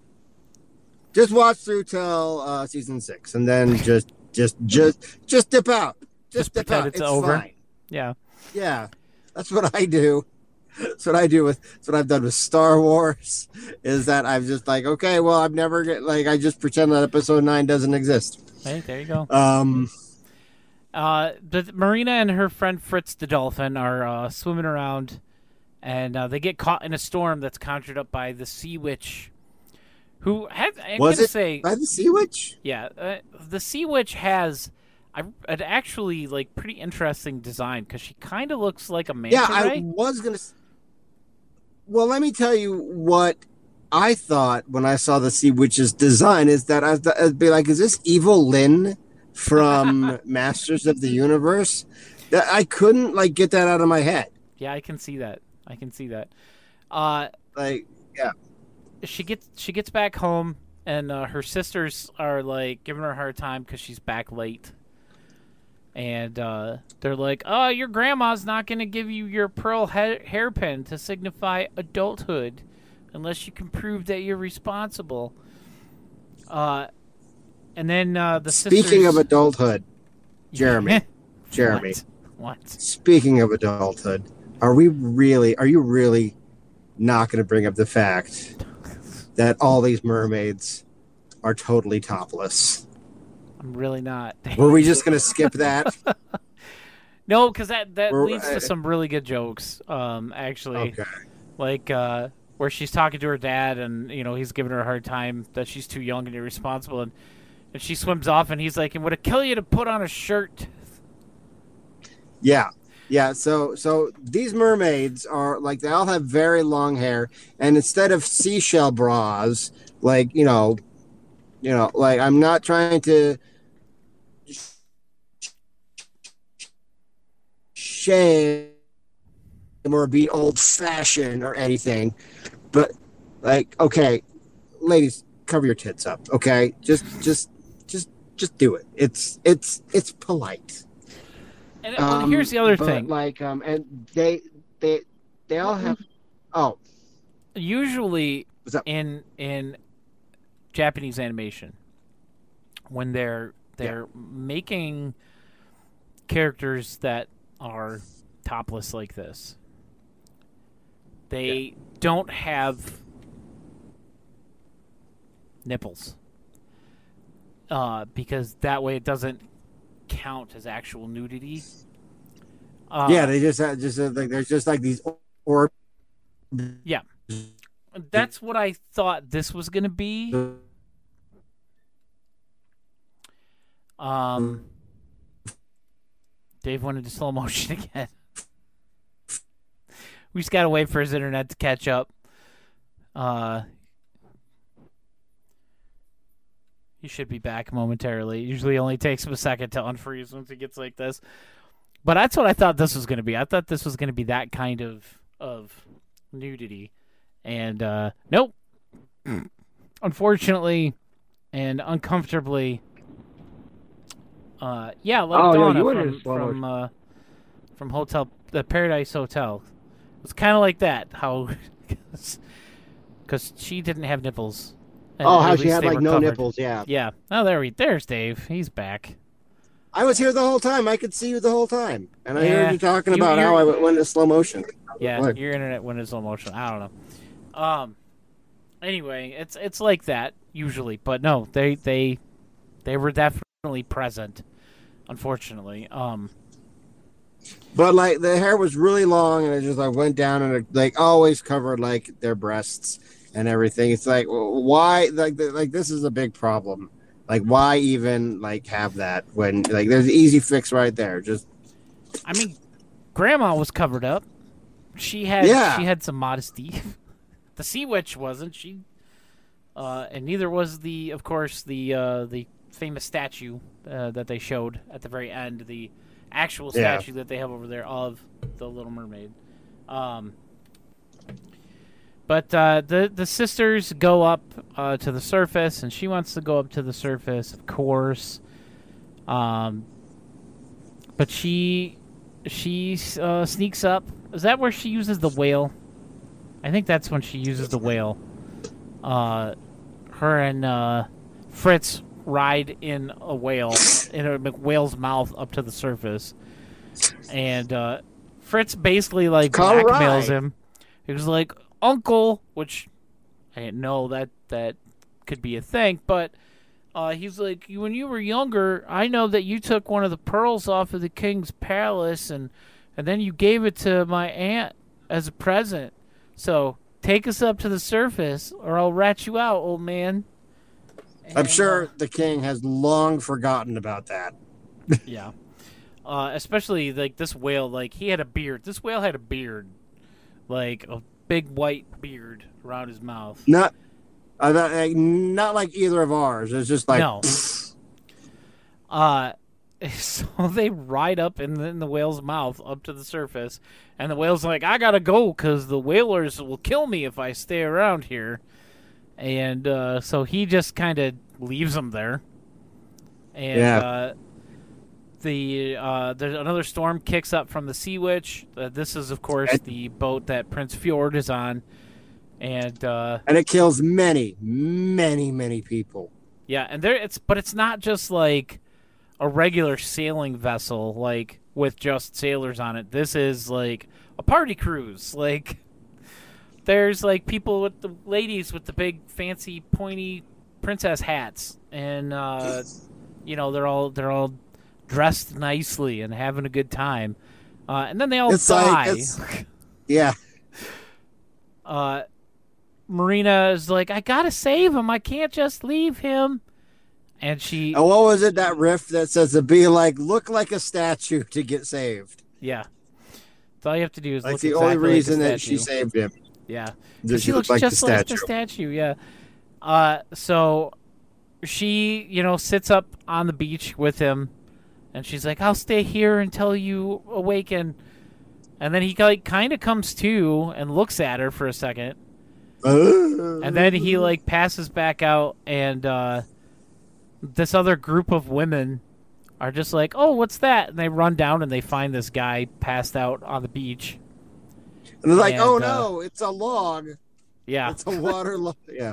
Speaker 4: Just watch through till uh, season six, and then just, just, just, just dip out. Just,
Speaker 3: Just
Speaker 4: dip
Speaker 3: pretend
Speaker 4: out.
Speaker 3: it's
Speaker 4: It's
Speaker 3: over.
Speaker 4: fine.
Speaker 3: Yeah.
Speaker 4: Yeah, that's what I do. That's what I do with. That's what I've done with Star Wars. Is that I'm just like, okay, well, I've never get like I just pretend that Episode Nine doesn't exist.
Speaker 3: Hey, there you go.
Speaker 4: Um,
Speaker 3: Uh, but Marina and her friend Fritz the dolphin are uh, swimming around, and uh, they get caught in a storm that's conjured up by the sea witch. Who has? I'm
Speaker 4: was
Speaker 3: gonna
Speaker 4: it
Speaker 3: say,
Speaker 4: by the Sea Witch?
Speaker 3: yeah, uh, the sea witch has. I, an actually like pretty interesting design because she kind of looks like a manta
Speaker 4: Yeah, I
Speaker 3: ray.
Speaker 4: was gonna. s- Well, let me tell you what I thought when I saw the Sea Witch's design is that I'd, I'd be like, is this Evil Lyn from Masters of the Universe? That I couldn't like get that out of my head.
Speaker 3: Yeah, I can see that. I can see that. Uh,
Speaker 4: Like, yeah,
Speaker 3: she gets she gets back home, and uh, her sisters are like giving her a hard time because she's back late. And uh, they're like, "Oh, your grandma's not going to give you your pearl ha- hairpin to signify adulthood, unless you can prove that you're responsible." Uh, and then uh, the
Speaker 4: speaking
Speaker 3: sisters...
Speaker 4: of adulthood, Jeremy, Jeremy.
Speaker 3: What? What?
Speaker 4: Speaking of adulthood, are we really? Are you really not going to bring up the fact that all these mermaids are totally topless?
Speaker 3: I'm really not.
Speaker 4: Were we just going to skip that?
Speaker 3: No, because that that
Speaker 4: We're-
Speaker 3: leads to some really good jokes. Um, actually.
Speaker 4: Okay.
Speaker 3: Like uh, where she's talking to her dad, and you know he's giving her a hard time that she's too young and irresponsible, and, and she swims off, and he's like, "And would it kill you to put on a shirt?"
Speaker 4: Yeah. Yeah, so so these mermaids are like they all have very long hair, and instead of seashell bras, like you know, you know, like I'm not trying to shame or be old fashioned or anything, but like okay, ladies, cover your tits up, okay? Just just just just do it. It's it's it's polite.
Speaker 3: And well, here's the other
Speaker 4: but,
Speaker 3: thing.
Speaker 4: like um, and they they they all have. Oh,
Speaker 3: Usually
Speaker 4: what's up?
Speaker 3: in in Japanese animation, when they're they're making characters that are topless like this, they don't have nipples, uh, because that way it doesn't count as actual nudity. Uh,
Speaker 4: Yeah, they just have, just uh, like there's just like these or
Speaker 3: yeah. That's what I thought this was going to be. Um, Dave went into slow motion again. We just got to wait for his internet to catch up. Uh, he should be back momentarily. It usually only takes him a second to unfreeze once he gets like this. But that's what I thought this was going to be. I thought this was going to be that kind of of nudity. And uh, nope. Unfortunately and uncomfortably, uh, yeah, like
Speaker 4: Oh, yeah,
Speaker 3: Donna
Speaker 4: you went
Speaker 3: from
Speaker 4: in slow
Speaker 3: from, uh, from Hotel the Paradise Hotel. It was kind of like that. How because she didn't have nipples. And
Speaker 4: oh,
Speaker 3: at
Speaker 4: how she
Speaker 3: least
Speaker 4: had
Speaker 3: they
Speaker 4: like
Speaker 3: were
Speaker 4: no
Speaker 3: covered.
Speaker 4: nipples. Yeah,
Speaker 3: Yeah. Oh, there we. There's Dave. He's back.
Speaker 4: I was here the whole time. I could see you the whole time, and I
Speaker 3: Yeah,
Speaker 4: heard you talking
Speaker 3: you-
Speaker 4: about how I
Speaker 3: you're-
Speaker 4: went into slow motion.
Speaker 3: Yeah,
Speaker 4: What?
Speaker 3: your internet went in slow motion. I don't know. Um. Anyway, it's it's like that usually, but no, they they they were definitely present. Unfortunately, um.
Speaker 4: But like the hair was really long, and it just like went down, and it like always covered like their breasts and everything. It's like well, why? Like the, like this is a big problem. Like why even like have that when like there's an easy fix right there. Just
Speaker 3: I mean, Grandma was covered up. She had
Speaker 4: Yeah.
Speaker 3: she had some modesty. The Sea Witch wasn't. She, uh, and neither was the, of course, the uh, the famous statue uh, that they showed at the very end. The actual
Speaker 4: Yeah.
Speaker 3: statue that they have over there of the Little Mermaid. Um, but uh, the the sisters go up uh, to the surface, and she wants to go up to the surface, of course. Um, but she she uh, sneaks up. Is that where she uses the whale? I think that's when she uses the whale. Uh, her and uh, Fritz ride in a whale, in a whale's mouth up to the surface. And uh, Fritz basically, like,
Speaker 4: Call
Speaker 3: blackmails
Speaker 4: ride.
Speaker 3: him. He was like, Uncle, which I didn't know that that could be a thing, but uh, he's like, when you were younger, I know that you took one of the pearls off of the king's palace, and, and then you gave it to my aunt as a present. So take us up to the surface, or I'll rat you out, old man.
Speaker 4: I'm
Speaker 3: And,
Speaker 4: sure
Speaker 3: uh,
Speaker 4: the king has long forgotten about that.
Speaker 3: yeah. Uh, especially, like, this whale, like, he had a beard. This whale had a beard. Like, a big white beard around his mouth.
Speaker 4: Not, uh, not, like, not like either of ours. It's just like,
Speaker 3: No. Uh, so they ride up in the, in the whale's mouth up to the surface, and the whale's like, I gotta go because the whalers will kill me if I stay around here. And uh, so he just kind of leaves them there. And
Speaker 4: Yeah.
Speaker 3: uh, the uh, there's another storm kicks up from the Sea Witch. Uh, this is, of course,
Speaker 4: And-
Speaker 3: the boat that Prince Fjord is on. And uh,
Speaker 4: and it kills many, many, many people.
Speaker 3: yeah, and there it's but it's not just like a regular sailing vessel, like with just sailors on it. This is like a party cruise. Like there's like people with the ladies with the big fancy pointy princess hats, and uh, you know they're all they're all dressed nicely and having a good time. Uh, and then they all
Speaker 4: It's like-
Speaker 3: die.
Speaker 4: it's- Yeah.
Speaker 3: uh, Marina is like, I gotta save him. I can't just leave him. And she,
Speaker 4: And what was it, that riff that says to be like, look like a statue to get saved?
Speaker 3: yeah. So all you have to do is
Speaker 4: Like
Speaker 3: look
Speaker 4: the
Speaker 3: exactly
Speaker 4: only reason
Speaker 3: like the
Speaker 4: that she
Speaker 3: statue.
Speaker 4: saved him.
Speaker 3: Yeah.
Speaker 4: That
Speaker 3: She
Speaker 4: she
Speaker 3: looks
Speaker 4: looked like
Speaker 3: just
Speaker 4: the
Speaker 3: like
Speaker 4: statue.
Speaker 3: the statue, yeah. Uh, so she, you know, sits up on the beach with him, and she's like, I'll stay here until you awaken. And then he like kind of comes to and looks at her for a second,
Speaker 4: Uh,
Speaker 3: and then he like passes back out, and uh, this other group of women are just like, oh, what's that? And they run down and they find this guy passed out on the beach.
Speaker 4: and they're like,
Speaker 3: and,
Speaker 4: oh
Speaker 3: uh,
Speaker 4: no, it's a log.
Speaker 3: Yeah.
Speaker 4: It's a water log. Yeah.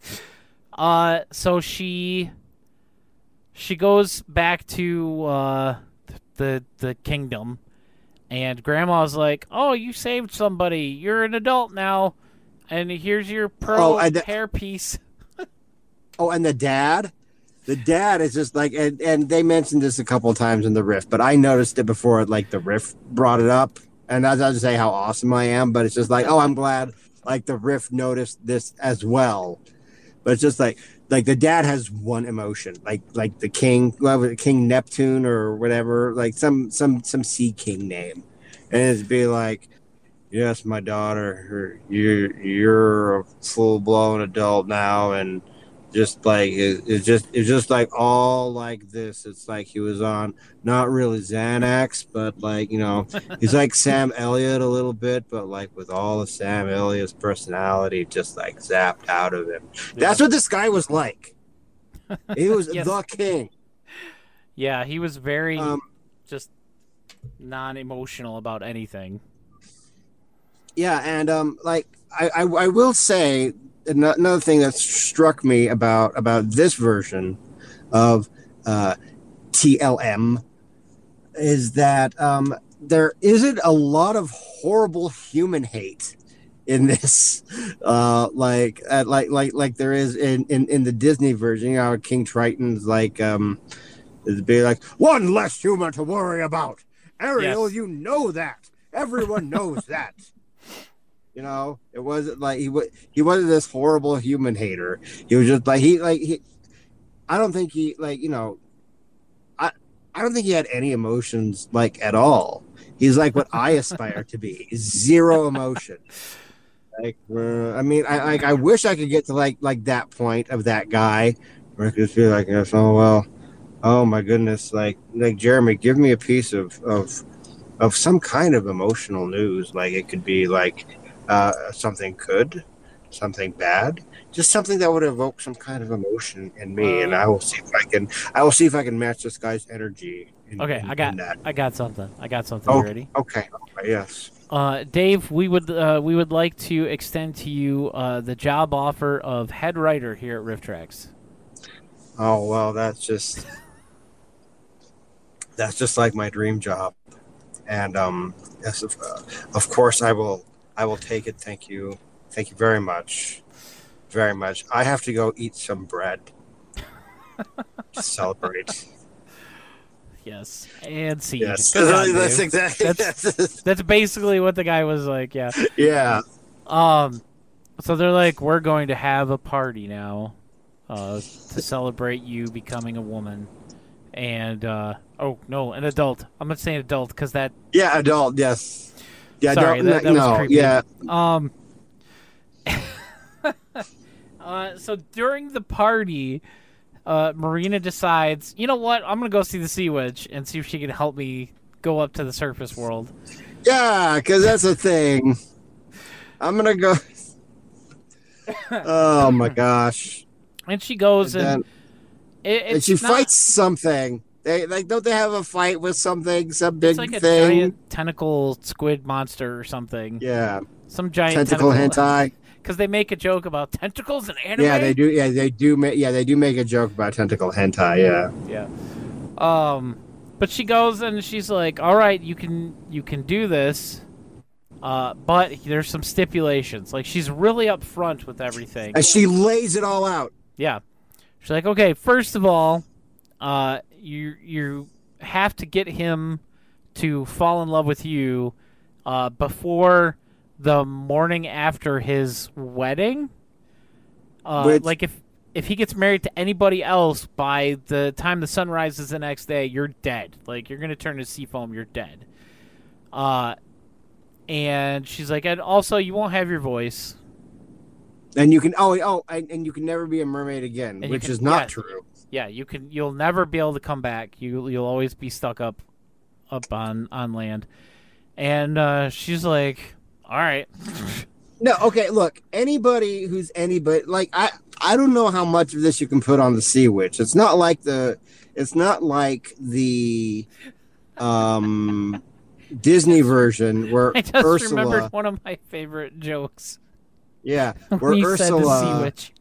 Speaker 3: Uh, so she she goes back to uh, the the kingdom, and Grandma's like, "Oh, you saved somebody. You're an adult now, and here's your pearl
Speaker 4: Oh, I d-
Speaker 3: hairpiece."
Speaker 4: Oh, and the dad? The dad is just like, and, and they mentioned this a couple of times in the riff, but I noticed it before, like the riff brought it up. And I doesn't say how awesome I am, but it's just like, oh, I'm glad like the riff noticed this as well. But it's just like, like the dad has one emotion, like like the king, whoever, King Neptune or whatever, like some some some sea king name, and it'd be like, yes, my daughter, you're you're a full blown adult now, and just like it, it's just it's just like all like this. It's like he was on not really Xanax, but like, you know, he's like Sam Elliott a little bit, but like with all of Sam Elliott's personality just like zapped out of him. That's what this guy was like. He was
Speaker 3: Yes.
Speaker 4: the king.
Speaker 3: Yeah, he was very
Speaker 4: Um,
Speaker 3: just non-emotional about anything.
Speaker 4: Yeah, and um, like I, I, I will say ano- another thing that struck me about about this version of uh, T L M is that um, there isn't a lot of horrible human hate in this, uh, like uh, like like like there is in, in, in the Disney version. You know, King Triton's like um, it'd be like one less human to worry about. Ariel,
Speaker 3: Yes.
Speaker 4: you know that. Everyone knows that. You know, it wasn't like he was he wasn't this horrible human hater. He was just like he like he. I don't think he like you know. I I don't think he had any emotions like at all. He's like what I aspire to be: zero emotion. Like uh, I mean, I like I wish I could get to like like that point of that guy, where I could just be like, yes, oh well, Oh my goodness! Like like Jeremy, give me a piece of of of some kind of emotional news. Like it could be like uh, something good, something bad, just something that would evoke some kind of emotion in me, and
Speaker 3: Uh,
Speaker 4: I will see if I can. I will see if I can match this guy's energy. In,
Speaker 3: Okay,
Speaker 4: in,
Speaker 3: I got
Speaker 4: in that.
Speaker 3: I got something. I got something. You
Speaker 4: Oh,
Speaker 3: ready?
Speaker 4: okay. Okay. Yes.
Speaker 3: Uh, Dave, we would uh, we would like to extend to you uh, the job offer of head writer here at Riff Tracks.
Speaker 4: Oh well, that's just that's just like my dream job, and um, yes, of, uh, of course I will. I will take it. Thank you. Thank you very much. Very much. I have to go eat some bread to celebrate.
Speaker 3: Yes, and seed.
Speaker 4: Yes,
Speaker 3: Good job,
Speaker 4: that's
Speaker 3: Dave.
Speaker 4: exactly.
Speaker 3: That's that's basically what the guy was like. Yeah.
Speaker 4: yeah.
Speaker 3: Um. So they're like, we're going to have a party now, uh, to celebrate you becoming a woman, and uh, oh no, an adult. I'm not saying adult because that.
Speaker 4: Yeah, adult. Yes. Yeah.
Speaker 3: Sorry,
Speaker 4: don't,
Speaker 3: that, that
Speaker 4: no.
Speaker 3: was creepy.
Speaker 4: Yeah.
Speaker 3: Um. uh, so during the party, uh, Marina decides, you know what? I'm gonna go see the Sea Witch and see if she can help me go up to the surface world.
Speaker 4: Yeah, because that's a thing. I'm gonna go. Oh my gosh!
Speaker 3: And she goes
Speaker 4: And
Speaker 3: and,
Speaker 4: then-
Speaker 3: it,
Speaker 4: And
Speaker 3: it's
Speaker 4: she
Speaker 3: not-
Speaker 4: fights something. They like don't they have a fight with something? Some big
Speaker 3: It's like a
Speaker 4: thing.
Speaker 3: giant tentacle squid monster or something.
Speaker 4: Yeah.
Speaker 3: Some giant
Speaker 4: Tentacle
Speaker 3: tentacle
Speaker 4: hentai.
Speaker 3: Because they make a joke about tentacles in anime.
Speaker 4: Yeah, they do. Yeah, they do. Make, yeah, they do make a joke about tentacle hentai. Yeah.
Speaker 3: Yeah. Um, but she goes and she's like, "All right, you can you can do this, uh, but there's some stipulations." Like she's really upfront with everything.
Speaker 4: And she lays it all out.
Speaker 3: Yeah. She's like, "Okay, first of all, uh, you you have to get him to fall in love with you, uh, before the morning after his wedding. Uh,
Speaker 4: Which-
Speaker 3: like if if he gets married to anybody else by the time the sun rises the next day, you're dead. Like you're gonna turn to sea foam. You're dead." Uh, and she's like, "And also, you won't have your voice."
Speaker 4: And you can. Oh, oh, and, and you can never be a mermaid again,
Speaker 3: And you
Speaker 4: which
Speaker 3: can-
Speaker 4: is not
Speaker 3: yeah.
Speaker 4: true.
Speaker 3: Yeah, you can. You'll never be able to come back. You you'll always be stuck up, up on on land. And uh, she's like, "All right."
Speaker 4: No, okay. Look, anybody who's anybody, like I, I don't know how much of this you can put on the Sea Witch. It's not like the, it's not like the, um, Disney version where
Speaker 3: I just
Speaker 4: Ursula,
Speaker 3: remembered one of my favorite jokes.
Speaker 4: yeah, where
Speaker 3: When you said the
Speaker 4: Ursula.
Speaker 3: sea witch.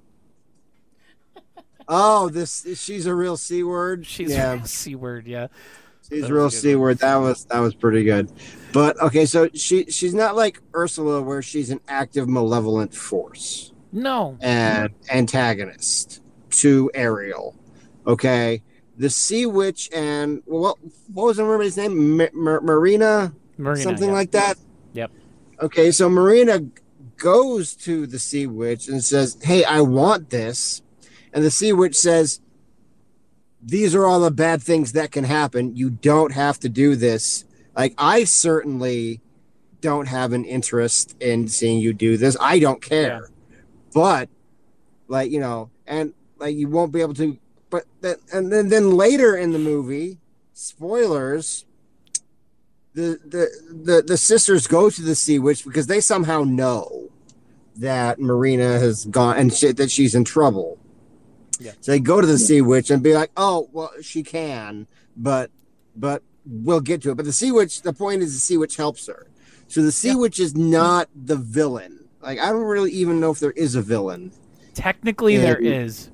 Speaker 4: Oh, this she's a real C word.
Speaker 3: She's
Speaker 4: yeah,
Speaker 3: a real c word. Yeah.
Speaker 4: she's
Speaker 3: that
Speaker 4: a real
Speaker 3: was a good
Speaker 4: C
Speaker 3: one.
Speaker 4: word. That was that was pretty good. But okay, so she she's not like Ursula where she's an active malevolent force
Speaker 3: No.
Speaker 4: and antagonist to Ariel. Okay, the Sea Witch and what what was the mermaid's name? Ma- Mar- Marina,
Speaker 3: Marina,
Speaker 4: something
Speaker 3: yeah.
Speaker 4: like that.
Speaker 3: Yep.
Speaker 4: Okay, so Marina goes to the Sea Witch and says, "Hey, I want this," and the Sea Witch says, "These are all the bad things that can happen. You don't have to do this. Like, I certainly don't have an interest in seeing you do this. I don't care. But, like, you know, and, like, you won't be able to. But, that, and then, then later in the movie, spoilers, the, the, the, the sisters go to the Sea Witch because they somehow know that Marina has gone and she, that she's in trouble.
Speaker 3: Yeah.
Speaker 4: So they go to the Sea Witch and be like, "Oh, well, she can, but but we'll get to it." But the Sea Witch, the point is, the Sea Witch helps her. So the Sea
Speaker 3: Yeah.
Speaker 4: Witch is not the villain. Like, I don't really even know if there is a villain.
Speaker 3: Technically,
Speaker 4: And-
Speaker 3: there is.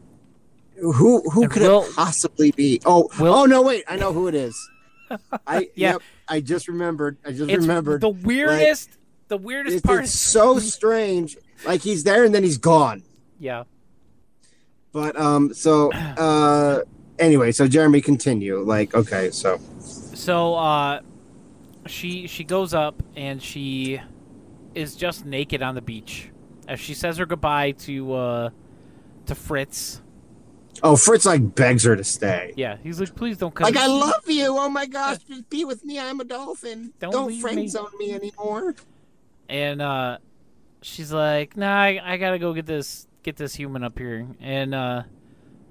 Speaker 4: Who who
Speaker 3: And
Speaker 4: could
Speaker 3: Will-
Speaker 4: it possibly be? Oh,
Speaker 3: Will-
Speaker 4: oh no, wait, I know who it is. I
Speaker 3: Yeah.
Speaker 4: yep, I just remembered. I just
Speaker 3: It's
Speaker 4: remembered.
Speaker 3: the weirdest. the weirdest
Speaker 4: It's,
Speaker 3: part
Speaker 4: it's
Speaker 3: is
Speaker 4: so strange. Like, he's there and then he's gone.
Speaker 3: yeah.
Speaker 4: But um, so uh, anyway, so Jeremy, continue. Like, okay, so
Speaker 3: So uh, she she goes up and she is just naked on the beach as she says her goodbye to uh, to Fritz.
Speaker 4: oh, Fritz like begs her to stay.
Speaker 3: Yeah, he's like, "Please don't come."
Speaker 4: Like, I love you. Oh my gosh, just be with me. I'm a dolphin.
Speaker 3: Don't
Speaker 4: Don't,
Speaker 3: leave
Speaker 4: friend
Speaker 3: me.
Speaker 4: zone me anymore.
Speaker 3: And uh, she's like, "Nah, I, I gotta go get this get this human up here." And uh,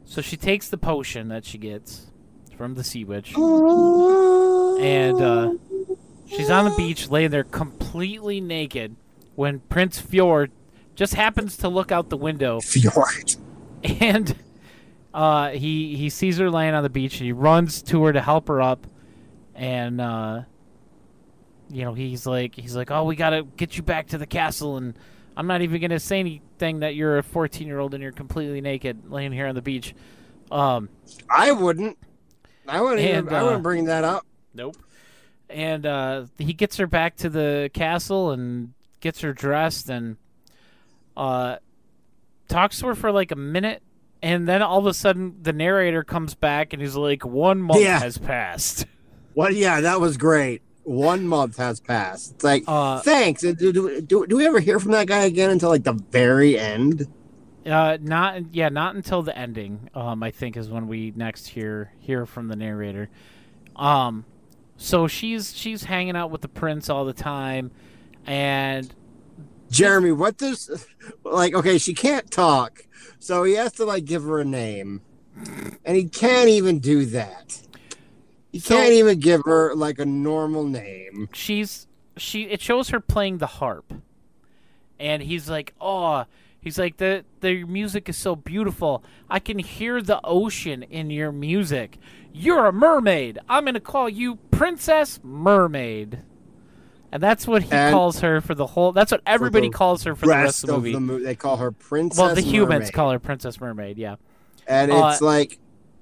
Speaker 3: So she takes the potion that she gets from the sea witch, and uh, she's on the beach laying there completely naked when Prince Fjord just happens to look out the window.
Speaker 4: Fjord.
Speaker 3: And uh, he he sees her laying on the beach, and he runs to her to help her up. And uh, you know, he's like he's like, "Oh, we gotta get you back to the castle." And I'm not even gonna say anything that you're a fourteen year old and you're completely naked laying here on the beach. Um,
Speaker 4: I wouldn't. I wouldn't.
Speaker 3: And,
Speaker 4: even, I
Speaker 3: uh,
Speaker 4: wouldn't bring that up.
Speaker 3: Nope. And uh, he gets her back to the castle and gets her dressed and uh, talks to her for like a minute. And then all of a sudden, the narrator comes back and he's like, "One month
Speaker 4: Yeah.
Speaker 3: has passed."
Speaker 4: Well, yeah, that was great. One month has passed. It's like,
Speaker 3: Uh,
Speaker 4: thanks. Do, do, do, do we ever hear from that guy again until like the very end?
Speaker 3: Uh, not yeah, not until the ending. Um, I think is when we next hear hear from the narrator. Um, so she's she's hanging out with the prince all the time, and
Speaker 4: Jeremy, what does like? Okay, she can't talk, so he has to like give her a name, and he can't even do that. He
Speaker 3: So-
Speaker 4: can't even give her like a normal name.
Speaker 3: she's she it shows her playing the harp, and he's like, "Oh." He's like, the the music is so beautiful. I can hear the ocean in your music. You're a mermaid. I'm going to call you Princess Mermaid. And that's what he
Speaker 4: And
Speaker 3: calls her for the whole... That's what everybody
Speaker 4: the
Speaker 3: calls her for the rest of the movie.
Speaker 4: mo- they call her Princess.
Speaker 3: Well, the humans
Speaker 4: Mermaid.
Speaker 3: call her Princess Mermaid, yeah.
Speaker 4: and
Speaker 3: uh,
Speaker 4: it's like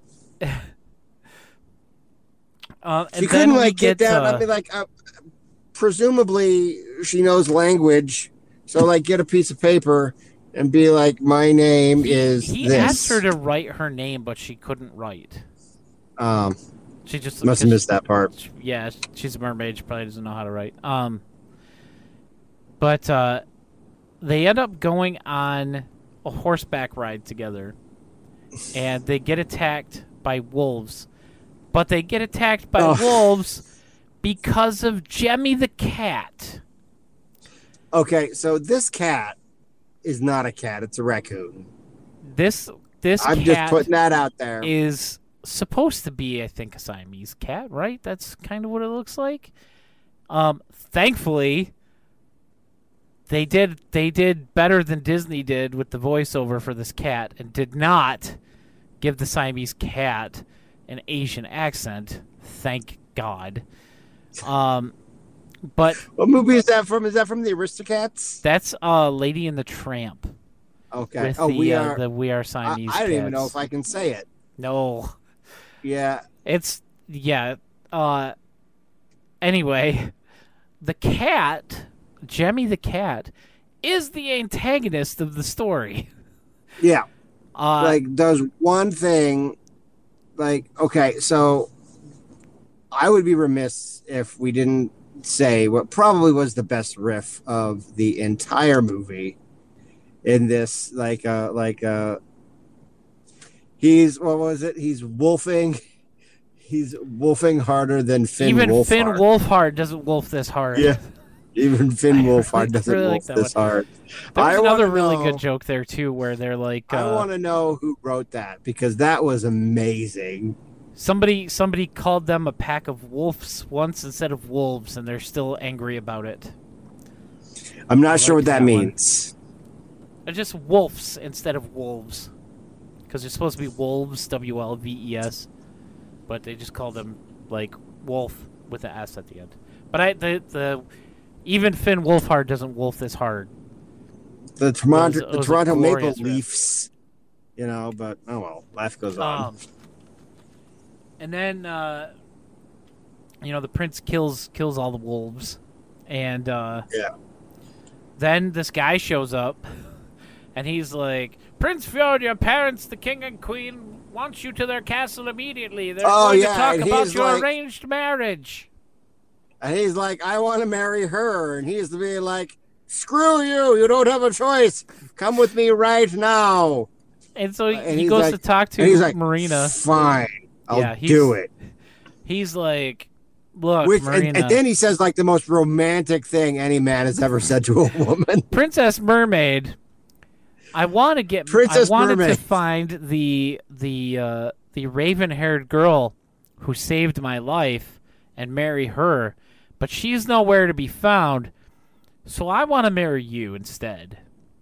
Speaker 3: Um,
Speaker 4: she
Speaker 3: and
Speaker 4: couldn't
Speaker 3: then we
Speaker 4: like get, down.
Speaker 3: uh,
Speaker 4: I mean, like uh, presumably she knows language, so like get a piece of paper and be like, "My name is
Speaker 3: he
Speaker 4: this."
Speaker 3: asked her to write her name, but she couldn't write.
Speaker 4: Um,
Speaker 3: She just
Speaker 4: must have missed that part.
Speaker 3: Yeah, she's a mermaid. She probably doesn't know how to write. Um, but uh, they end up going on a horseback ride together, and they get attacked by wolves. But they get attacked by
Speaker 4: Oh.
Speaker 3: wolves because of Jemmy the cat.
Speaker 4: Okay, so this cat is not a cat; it's a raccoon.
Speaker 3: This this
Speaker 4: I'm
Speaker 3: cat
Speaker 4: just putting that out there.
Speaker 3: is supposed to be, I think, a Siamese cat, right? That's kind of what it looks like. Um, thankfully, they did they did better than Disney did with the voiceover for this cat, and did not give the Siamese cat an Asian accent. Thank God. Um, but
Speaker 4: What movie is that from? Is that from the Aristocats?
Speaker 3: that's uh, Lady and the Tramp.
Speaker 4: Okay.
Speaker 3: With
Speaker 4: Oh,
Speaker 3: the,
Speaker 4: we
Speaker 3: uh,
Speaker 4: are.
Speaker 3: the We Are
Speaker 4: I,
Speaker 3: Siamese.
Speaker 4: I don't even know
Speaker 3: cats.
Speaker 4: if I can say it.
Speaker 3: No.
Speaker 4: Yeah.
Speaker 3: It's yeah. Uh anyway, the cat, Jemmy the cat, is the antagonist of the story.
Speaker 4: Yeah.
Speaker 3: Uh
Speaker 4: like does one thing. Like, okay, so I would be remiss if we didn't say what probably was the best riff of the entire movie in this, like uh like uh he's what was it? He's wolfing he's wolfing harder than Finn
Speaker 3: even
Speaker 4: Wolfhard.
Speaker 3: Finn Wolfhard doesn't wolf this hard.
Speaker 4: Yeah. Even Finn
Speaker 3: I
Speaker 4: Wolfhard
Speaker 3: really-
Speaker 4: doesn't
Speaker 3: really like
Speaker 4: wolf
Speaker 3: that
Speaker 4: this
Speaker 3: one.
Speaker 4: hard.
Speaker 3: There's
Speaker 4: I
Speaker 3: another
Speaker 4: wanna
Speaker 3: really
Speaker 4: know-
Speaker 3: good joke there too, where they're like uh,
Speaker 4: I want to know who wrote that because that was amazing.
Speaker 3: somebody somebody called them a pack of wolves once instead of wolves, and they're still angry about it.
Speaker 4: I'm not
Speaker 3: I
Speaker 4: sure
Speaker 3: like
Speaker 4: what that,
Speaker 3: that one.
Speaker 4: means.
Speaker 3: They're just wolves instead of wolves, because they're supposed to be wolves, W L V E S, but they just call them like wolf with an S at the end. But I the the even Finn Wolfhard doesn't wolf this hard.
Speaker 4: The Toronto,
Speaker 3: It was- it
Speaker 4: the
Speaker 3: was a
Speaker 4: Toronto Maple
Speaker 3: glorious riff.
Speaker 4: Leafs, you know, but oh well, life goes on.
Speaker 3: Um, and then uh, you know the prince kills kills all the wolves, and uh,
Speaker 4: Yeah.
Speaker 3: then this guy shows up, and he's like, "Prince Fjord, your parents, the king and queen, wants you to their castle immediately. They're
Speaker 4: Oh,
Speaker 3: going
Speaker 4: yeah,
Speaker 3: to talk
Speaker 4: and
Speaker 3: about
Speaker 4: he's
Speaker 3: your
Speaker 4: like-
Speaker 3: arranged marriage."
Speaker 4: And he's like, I want to marry her. And he's to be like, screw you. You don't have a choice. Come with me right now.
Speaker 3: And so he,
Speaker 4: And
Speaker 3: he
Speaker 4: he's
Speaker 3: goes
Speaker 4: like-
Speaker 3: to talk to
Speaker 4: and he's like,
Speaker 3: Marina.
Speaker 4: fine. I'll
Speaker 3: Yeah, he's-
Speaker 4: do it.
Speaker 3: He's like, "Look,
Speaker 4: Which,
Speaker 3: Marina,
Speaker 4: and, and then he says like the most romantic thing any man has ever said to a woman.
Speaker 3: Princess Mermaid I want to get.
Speaker 4: Princess
Speaker 3: I wanted
Speaker 4: Mermaid.
Speaker 3: to find the the uh, the raven-haired girl who saved my life and marry her, but she's nowhere to be found. So I want to marry you instead.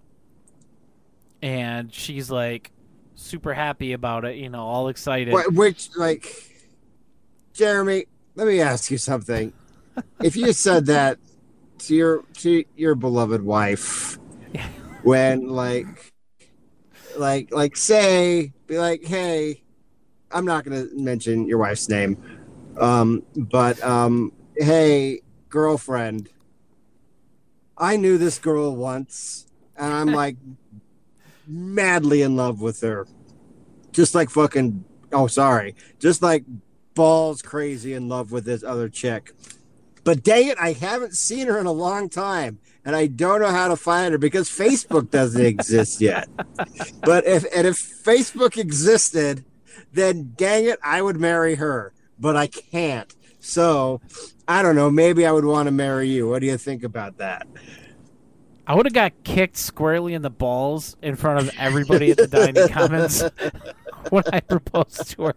Speaker 3: And she's like super happy about it, you know, all excited.
Speaker 4: Wh- Which, like, Jeremy, let me ask you something. If you said that to your to your beloved wife, when like, like, like, say, be like, hey, I'm not gonna mention your wife's name, um, but um, hey, girlfriend, I knew this girl once, and I'm like madly in love with her, just like fucking. Oh, sorry, just like balls crazy in love with this other chick. But dang it, I haven't seen her in a long time, and I don't know how to find her because Facebook doesn't exist yet. But if and if Facebook existed, then dang it, I would marry her. But I can't. So I don't know. Maybe I would want to marry you. What do you think about that?
Speaker 3: I would have got kicked squarely in the balls in front of everybody at the Dining Commons when I proposed to her.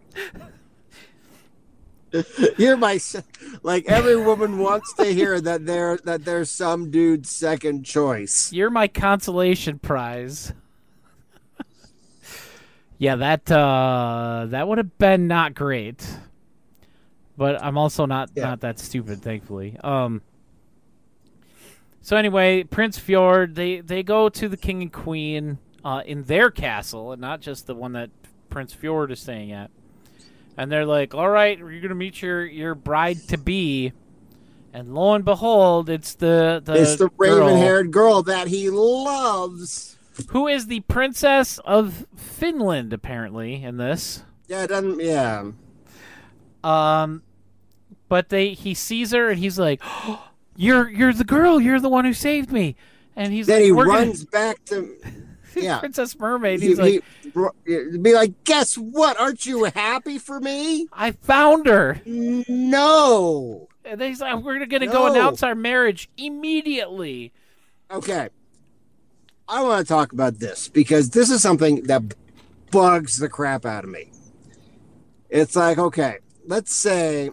Speaker 4: You're my se- like every woman wants to hear that there that there's some dude's second choice.
Speaker 3: You're my consolation prize. Yeah, that uh, that would have been not great. But I'm also not,
Speaker 4: Yeah.
Speaker 3: not that stupid, thankfully. Um. So anyway, Prince Fjord, they, they go to the king and queen uh, in their castle, and not just the one that Prince Fjord is staying at. And they're like, all right, you're going to meet your, your bride-to-be. And lo and behold, it's the, the
Speaker 4: It's the
Speaker 3: girl
Speaker 4: raven-haired girl that he loves.
Speaker 3: who is the princess of Finland, apparently, in this.
Speaker 4: Yeah, it doesn't. Yeah,
Speaker 3: Um, but they he sees her, and he's like, oh, you're you're the girl. You're the one who saved me. And he's
Speaker 4: then
Speaker 3: like,
Speaker 4: he
Speaker 3: We're
Speaker 4: runs
Speaker 3: gonna...
Speaker 4: back to. Yeah,
Speaker 3: Princess Mermaid.
Speaker 4: He-
Speaker 3: He's like,
Speaker 4: he- be like, guess what? Aren't you happy for me?
Speaker 3: I found her.
Speaker 4: No.
Speaker 3: And then he's like, we're going to go
Speaker 4: No.
Speaker 3: announce our marriage immediately.
Speaker 4: Okay. I want to talk about this because this is something that bugs the crap out of me. It's like, okay, let's say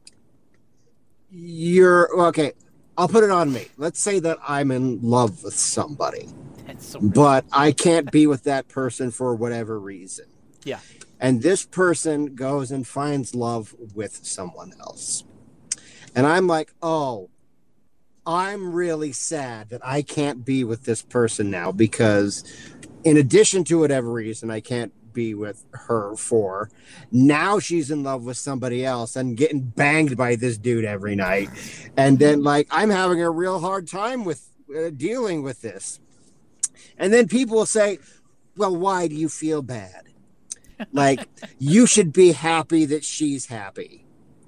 Speaker 4: you're okay. I'll put it on me. Let's say that I'm in love with somebody,
Speaker 3: That's so
Speaker 4: but I can't be with that person for whatever reason.
Speaker 3: Yeah.
Speaker 4: And this person goes and finds love with someone else. And I'm like, oh, I'm really sad that I can't be with this person now because in addition to whatever reason I can't be with her for, now she's in love with somebody else and getting banged by this dude every night. And then like, I'm having a real hard time with uh, dealing with this. And then people will say, well, why do you feel bad? Like, you should be happy that she's happy.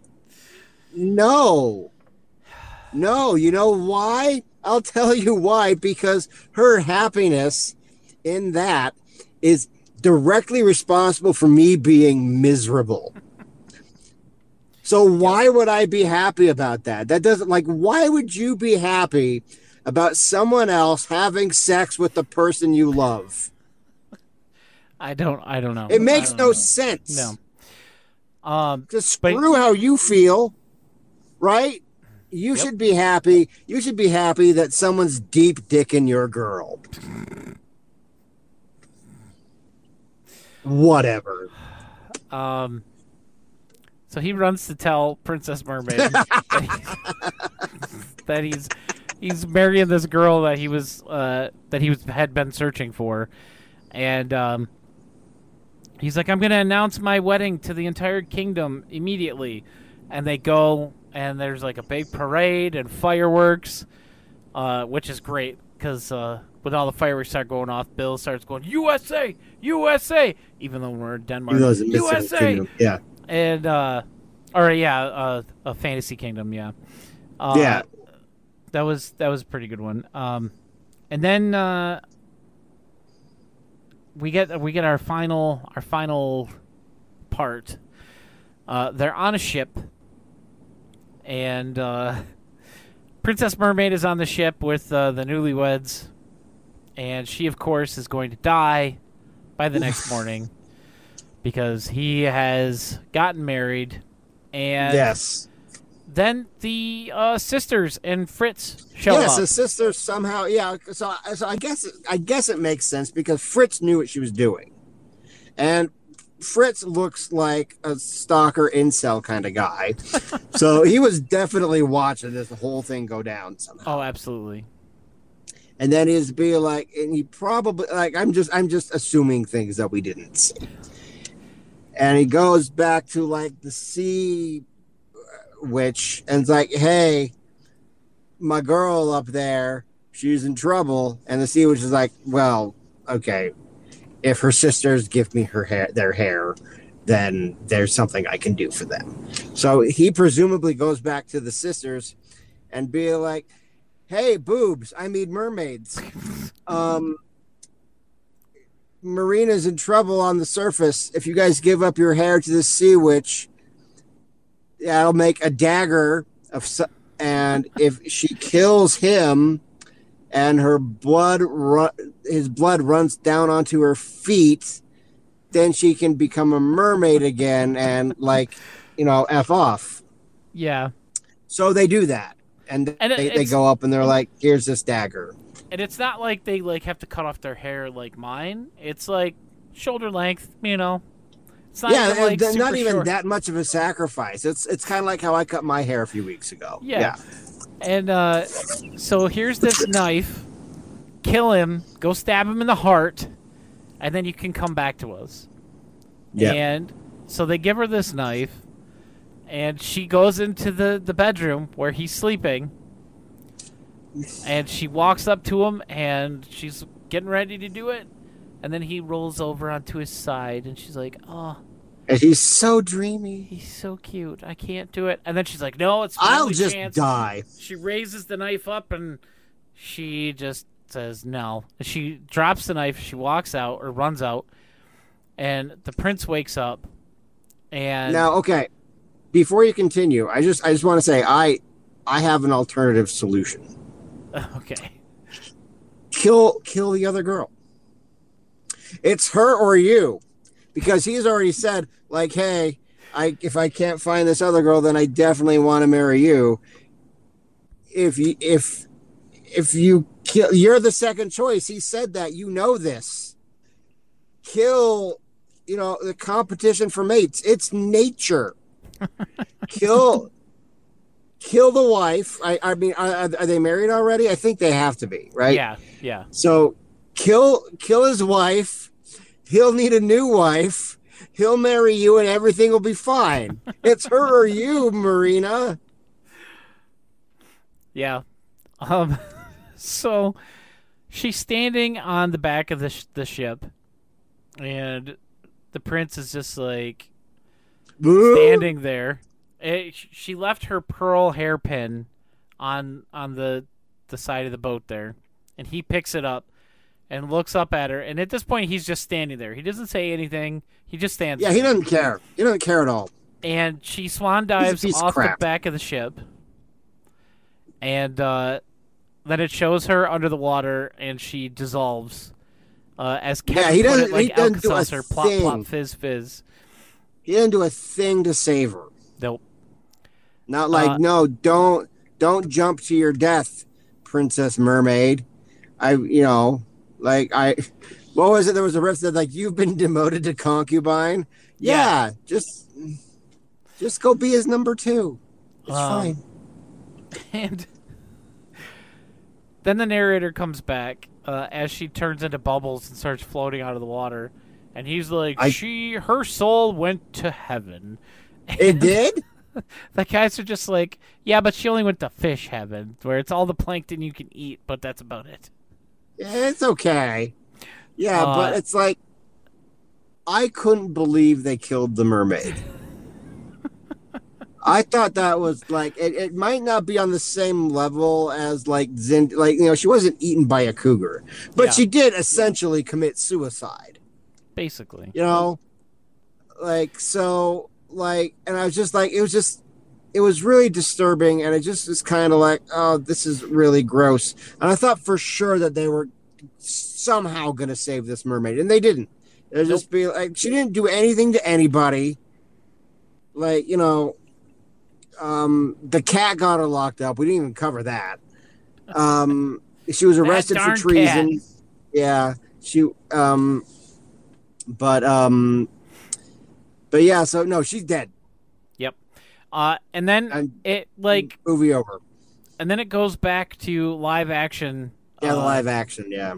Speaker 4: No. No, you know why? I'll tell you why. Because her happiness in that is directly responsible for me being miserable. So why would I be happy about that? That doesn't, like, why would you be happy about someone else having sex with the person you love?
Speaker 3: I don't I don't know.
Speaker 4: It makes
Speaker 3: I don't
Speaker 4: no
Speaker 3: know.
Speaker 4: sense.
Speaker 3: No. Um,
Speaker 4: Just
Speaker 3: But-
Speaker 4: screw how you feel, right? You
Speaker 3: Yep.
Speaker 4: should be happy. You should be happy that someone's deep dicking your girl. Whatever.
Speaker 3: um, so he runs to tell Princess Mermaid that, he's, that he's he's marrying this girl that he was uh, that he was had been searching for, and um, he's like, I'm going to announce my wedding to the entire kingdom immediately. And they go, and there's like a big parade and fireworks, uh, which is great because uh, when all the fireworks start going off, Bill starts going, U S A! U S A! Even though we're in Denmark.
Speaker 4: Even though it's a
Speaker 3: U S
Speaker 4: Mystical
Speaker 3: A!
Speaker 4: Kingdom. Yeah.
Speaker 3: And, uh, or yeah, uh, a Fantasy Kingdom, yeah. Uh,
Speaker 4: Yeah.
Speaker 3: That was, that was a pretty good one. Um, and then uh, we get we get our final our final part. Uh, they're on a ship. And uh, Princess Mermaid is on the ship with uh, the newlyweds, and she, of course, is going to die by the next morning because he has gotten married. And
Speaker 4: yes.
Speaker 3: Then the uh, sisters and Fritz show
Speaker 4: yes,
Speaker 3: up.
Speaker 4: Yes, the sisters somehow. Yeah, so so I guess I guess it makes sense because Fritz knew what she was doing, and Fritz looks like a stalker incel kind of guy, so he was definitely watching this whole thing go down somehow.
Speaker 3: Oh, absolutely.
Speaker 4: And then he's be like, and he probably like I'm just I'm just assuming things that we didn't see. And he goes back to like the sea witch and it's like, hey, my girl up there, she's in trouble. And the sea witch is like, well, okay, if her sisters give me her hair, their hair, then there's something I can do for them. So he presumably goes back to the sisters and be like, hey, boobs, I mean mermaids. Um, Marina's in trouble on the surface. If you guys give up your hair to the sea witch, that'll make a dagger of, and if she kills him, and her blood, ru- his blood runs down onto her feet, then she can become a mermaid again, and like, you know, f off.
Speaker 3: Yeah.
Speaker 4: So they do that, and,
Speaker 3: and
Speaker 4: they, they go up and they're like, "Here's this dagger."
Speaker 3: And it's not like they like have to cut off their hair like mine. It's like shoulder length, you know. It's not
Speaker 4: yeah,
Speaker 3: even, like,
Speaker 4: not
Speaker 3: super
Speaker 4: even
Speaker 3: short.
Speaker 4: that much of a sacrifice. It's it's kind of like how I cut my hair a few weeks ago.
Speaker 3: Yeah.
Speaker 4: yeah.
Speaker 3: And uh, so here's this knife. Kill him. Go stab him in the heart, and then you can come back to us.
Speaker 4: Yeah.
Speaker 3: And so they give her this knife, and she goes into the, the bedroom where he's sleeping. And she walks up to him, and she's getting ready to do it. And then he rolls over onto his side, and she's like, oh.
Speaker 4: And he's so dreamy.
Speaker 3: He's so cute. I can't do it. And then she's like, no, it's my
Speaker 4: I'll
Speaker 3: only
Speaker 4: just
Speaker 3: chance.
Speaker 4: die.
Speaker 3: She raises the knife up, and she just says no. She drops the knife. She walks out, or runs out. And the prince wakes up. And
Speaker 4: now, okay, before you continue, I just I just want to say I I have an alternative solution.
Speaker 3: Okay.
Speaker 4: Kill kill the other girl. It's her or you, because he's already said like, hey, I if I can't find this other girl, then I definitely want to marry you. If you if if you kill, you're the second choice. He said that. You know this. Kill, you know, the competition for mates. It's nature. Kill. Kill the wife. I, I mean, are, are they married already? I think they have to be, right?
Speaker 3: Yeah, yeah.
Speaker 4: So kill kill his wife. He'll need a new wife. He'll marry you, and everything will be fine. It's her or you, Marina.
Speaker 3: Yeah. Um. So she's standing on the back of the sh- the ship, and the prince is just like standing there. It, she left her pearl hairpin on on the the side of the boat there, and he picks it up and looks up at her. And at this point, he's just standing there. He doesn't say anything. He just stands.
Speaker 4: Yeah,
Speaker 3: there.
Speaker 4: he doesn't care. He doesn't care at all.
Speaker 3: And she swan dives
Speaker 4: piece of
Speaker 3: off the
Speaker 4: crap.
Speaker 3: back of the ship, and uh, then it shows her under the water, and she dissolves. Uh, as Kevin
Speaker 4: Yeah, he
Speaker 3: put
Speaker 4: doesn't-
Speaker 3: it, like
Speaker 4: he doesn't do a
Speaker 3: Alka-Seltzer, plop
Speaker 4: thing.
Speaker 3: plop fizz fizz.
Speaker 4: He didn't do a thing to save her.
Speaker 3: Nope.
Speaker 4: Not like,
Speaker 3: Uh,
Speaker 4: no, don't don't jump to your death, Princess Mermaid. I, you know, like I, what was it? There was a riff that like you've been demoted to concubine. Yeah,
Speaker 3: Yeah.
Speaker 4: just just go be his number two. It's
Speaker 3: Um,
Speaker 4: fine.
Speaker 3: And then the narrator comes back uh, as she turns into bubbles and starts floating out of the water, and he's like,
Speaker 4: I-
Speaker 3: "She, her soul went to heaven."
Speaker 4: It did.
Speaker 3: The guys are just like, "Yeah, but she only went to fish heaven, where it's all the plankton you can eat, but that's about it."
Speaker 4: It's okay. Yeah,
Speaker 3: Uh,
Speaker 4: but it's like I couldn't believe they killed the mermaid. I thought that was like it, it might not be on the same level as like Zin, like you know she wasn't eaten by a cougar, but
Speaker 3: Yeah.
Speaker 4: she did essentially commit suicide.
Speaker 3: Basically,
Speaker 4: You know, like so like, and I was just like it was just it was really disturbing, and it just was kind of like, oh, this is really gross. And I thought for sure that they were somehow going to save this mermaid, and they didn't. They'll just be like, she didn't do anything to anybody. Like, you know, um, the cat got her locked up. We didn't even cover that. Um, she was arrested for treason. Cat. Yeah, she. Um, but um, but yeah. So no, she's dead.
Speaker 3: Yep. Uh, and then and it like
Speaker 4: movie over.
Speaker 3: And then it goes back to live action.
Speaker 4: Yeah, the
Speaker 3: uh,
Speaker 4: live action. Yeah.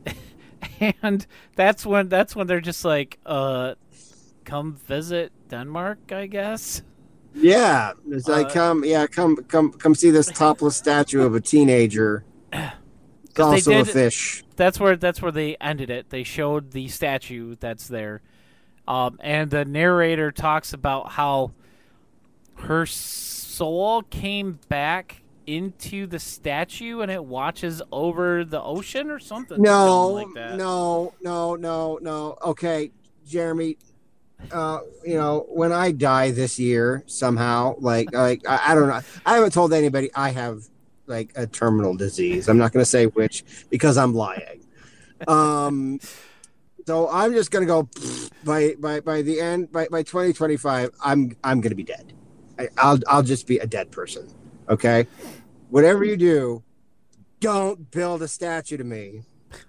Speaker 3: And that's when that's when they're just like, uh, come visit Denmark, I guess.
Speaker 4: Yeah, it's like uh, come, yeah, come, come, come see this topless statue of a teenager. It's also did, a fish.
Speaker 3: That's where that's where they ended it. They showed the statue that's there, um, and the narrator talks about how her soul came back into the statue and it watches over the ocean or something.
Speaker 4: No,
Speaker 3: like that.
Speaker 4: no, no, no, no. Okay, Jeremy. Uh, you know, when I die this year somehow, like, like I, I don't know. I haven't told anybody I have like a terminal disease. I'm not going to say which because I'm lying. Um, so I'm just going to go by by by the end by by twenty twenty-five. I'm I'm going to be dead. I, I'll I'll just be a dead person. Okay. Whatever you do, don't build a statue to me.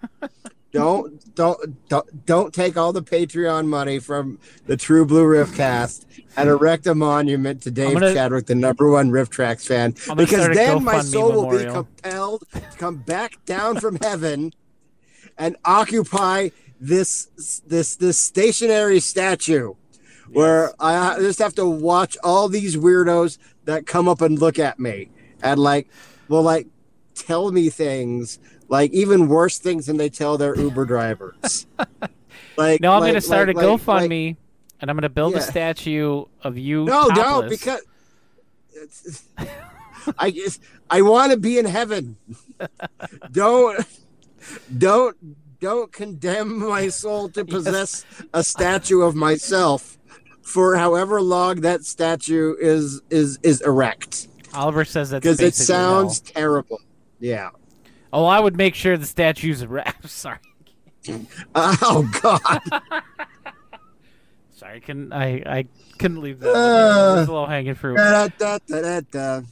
Speaker 4: Don't don't don't don't take all the Patreon money from the True Blue Riff cast and erect a monument to Dave gonna, Chadwick, the number one Riff Tracks fan, because then my soul will be compelled to come back down from heaven and occupy this this this stationary statue, yes. Where I just have to watch all these weirdos that come up and look at me and like, well, like tell me things. Like even worse things than they tell their Uber drivers. Like
Speaker 3: no, I'm
Speaker 4: like,
Speaker 3: going to start
Speaker 4: like,
Speaker 3: a GoFundMe,
Speaker 4: like,
Speaker 3: and I'm going to build
Speaker 4: yeah.
Speaker 3: a statue of you.
Speaker 4: No,
Speaker 3: topless.
Speaker 4: no, because it's, I just I want to be in heaven. don't don't don't condemn my soul to possess yes. a statue of myself for however long that statue is is is erect.
Speaker 3: Oliver says that's
Speaker 4: because it sounds
Speaker 3: hell.
Speaker 4: terrible. Yeah.
Speaker 3: Oh, I would make sure the statue's erect. Sorry.
Speaker 4: Oh God.
Speaker 3: Sorry, can I? I couldn't leave that. Uh, it was a low hanging fruit.
Speaker 4: Da, da, da, da, da.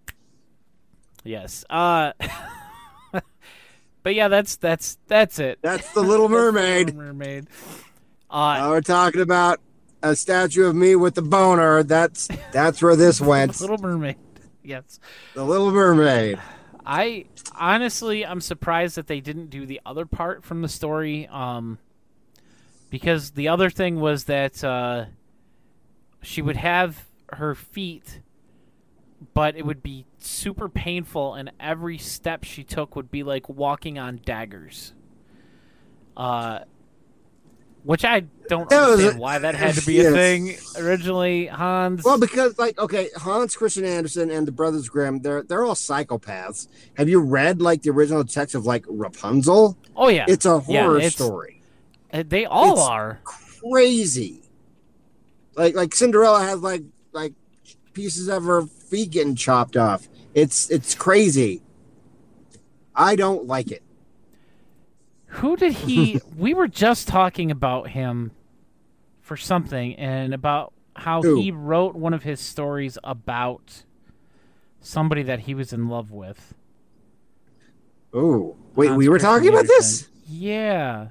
Speaker 3: Yes. Uh. But yeah, that's that's that's it.
Speaker 4: That's the Little Mermaid.
Speaker 3: The Little Mermaid. Uh,
Speaker 4: now we're talking about a statue of me with the boner. That's that's where this went.
Speaker 3: Little Mermaid. Yes.
Speaker 4: The Little Mermaid.
Speaker 3: I honestly, I'm surprised that they didn't do the other part from the story, um, because the other thing was that uh, she would have her feet, but it would be super painful, and every step she took would be like walking on daggers. Uh, which I don't that understand was, why that had to be yes. a thing originally, Hans.
Speaker 4: Well, because like okay, Hans Christian Andersen and the Brothers Grimm, they're they're all psychopaths. Have you read like the original text of like Rapunzel?
Speaker 3: Oh yeah,
Speaker 4: it's a horror
Speaker 3: yeah, it's,
Speaker 4: story.
Speaker 3: They all
Speaker 4: it's
Speaker 3: are
Speaker 4: crazy. Like like Cinderella has like like pieces of her feet getting chopped off. It's it's crazy. I don't like it.
Speaker 3: Who did he... we were just talking about him for something, and about how
Speaker 4: Who?
Speaker 3: he wrote one of his stories about somebody that he was in love with.
Speaker 4: Oh, wait,
Speaker 3: Hans
Speaker 4: we were
Speaker 3: Christian
Speaker 4: talking about
Speaker 3: Andersen.
Speaker 4: this?
Speaker 3: Yeah.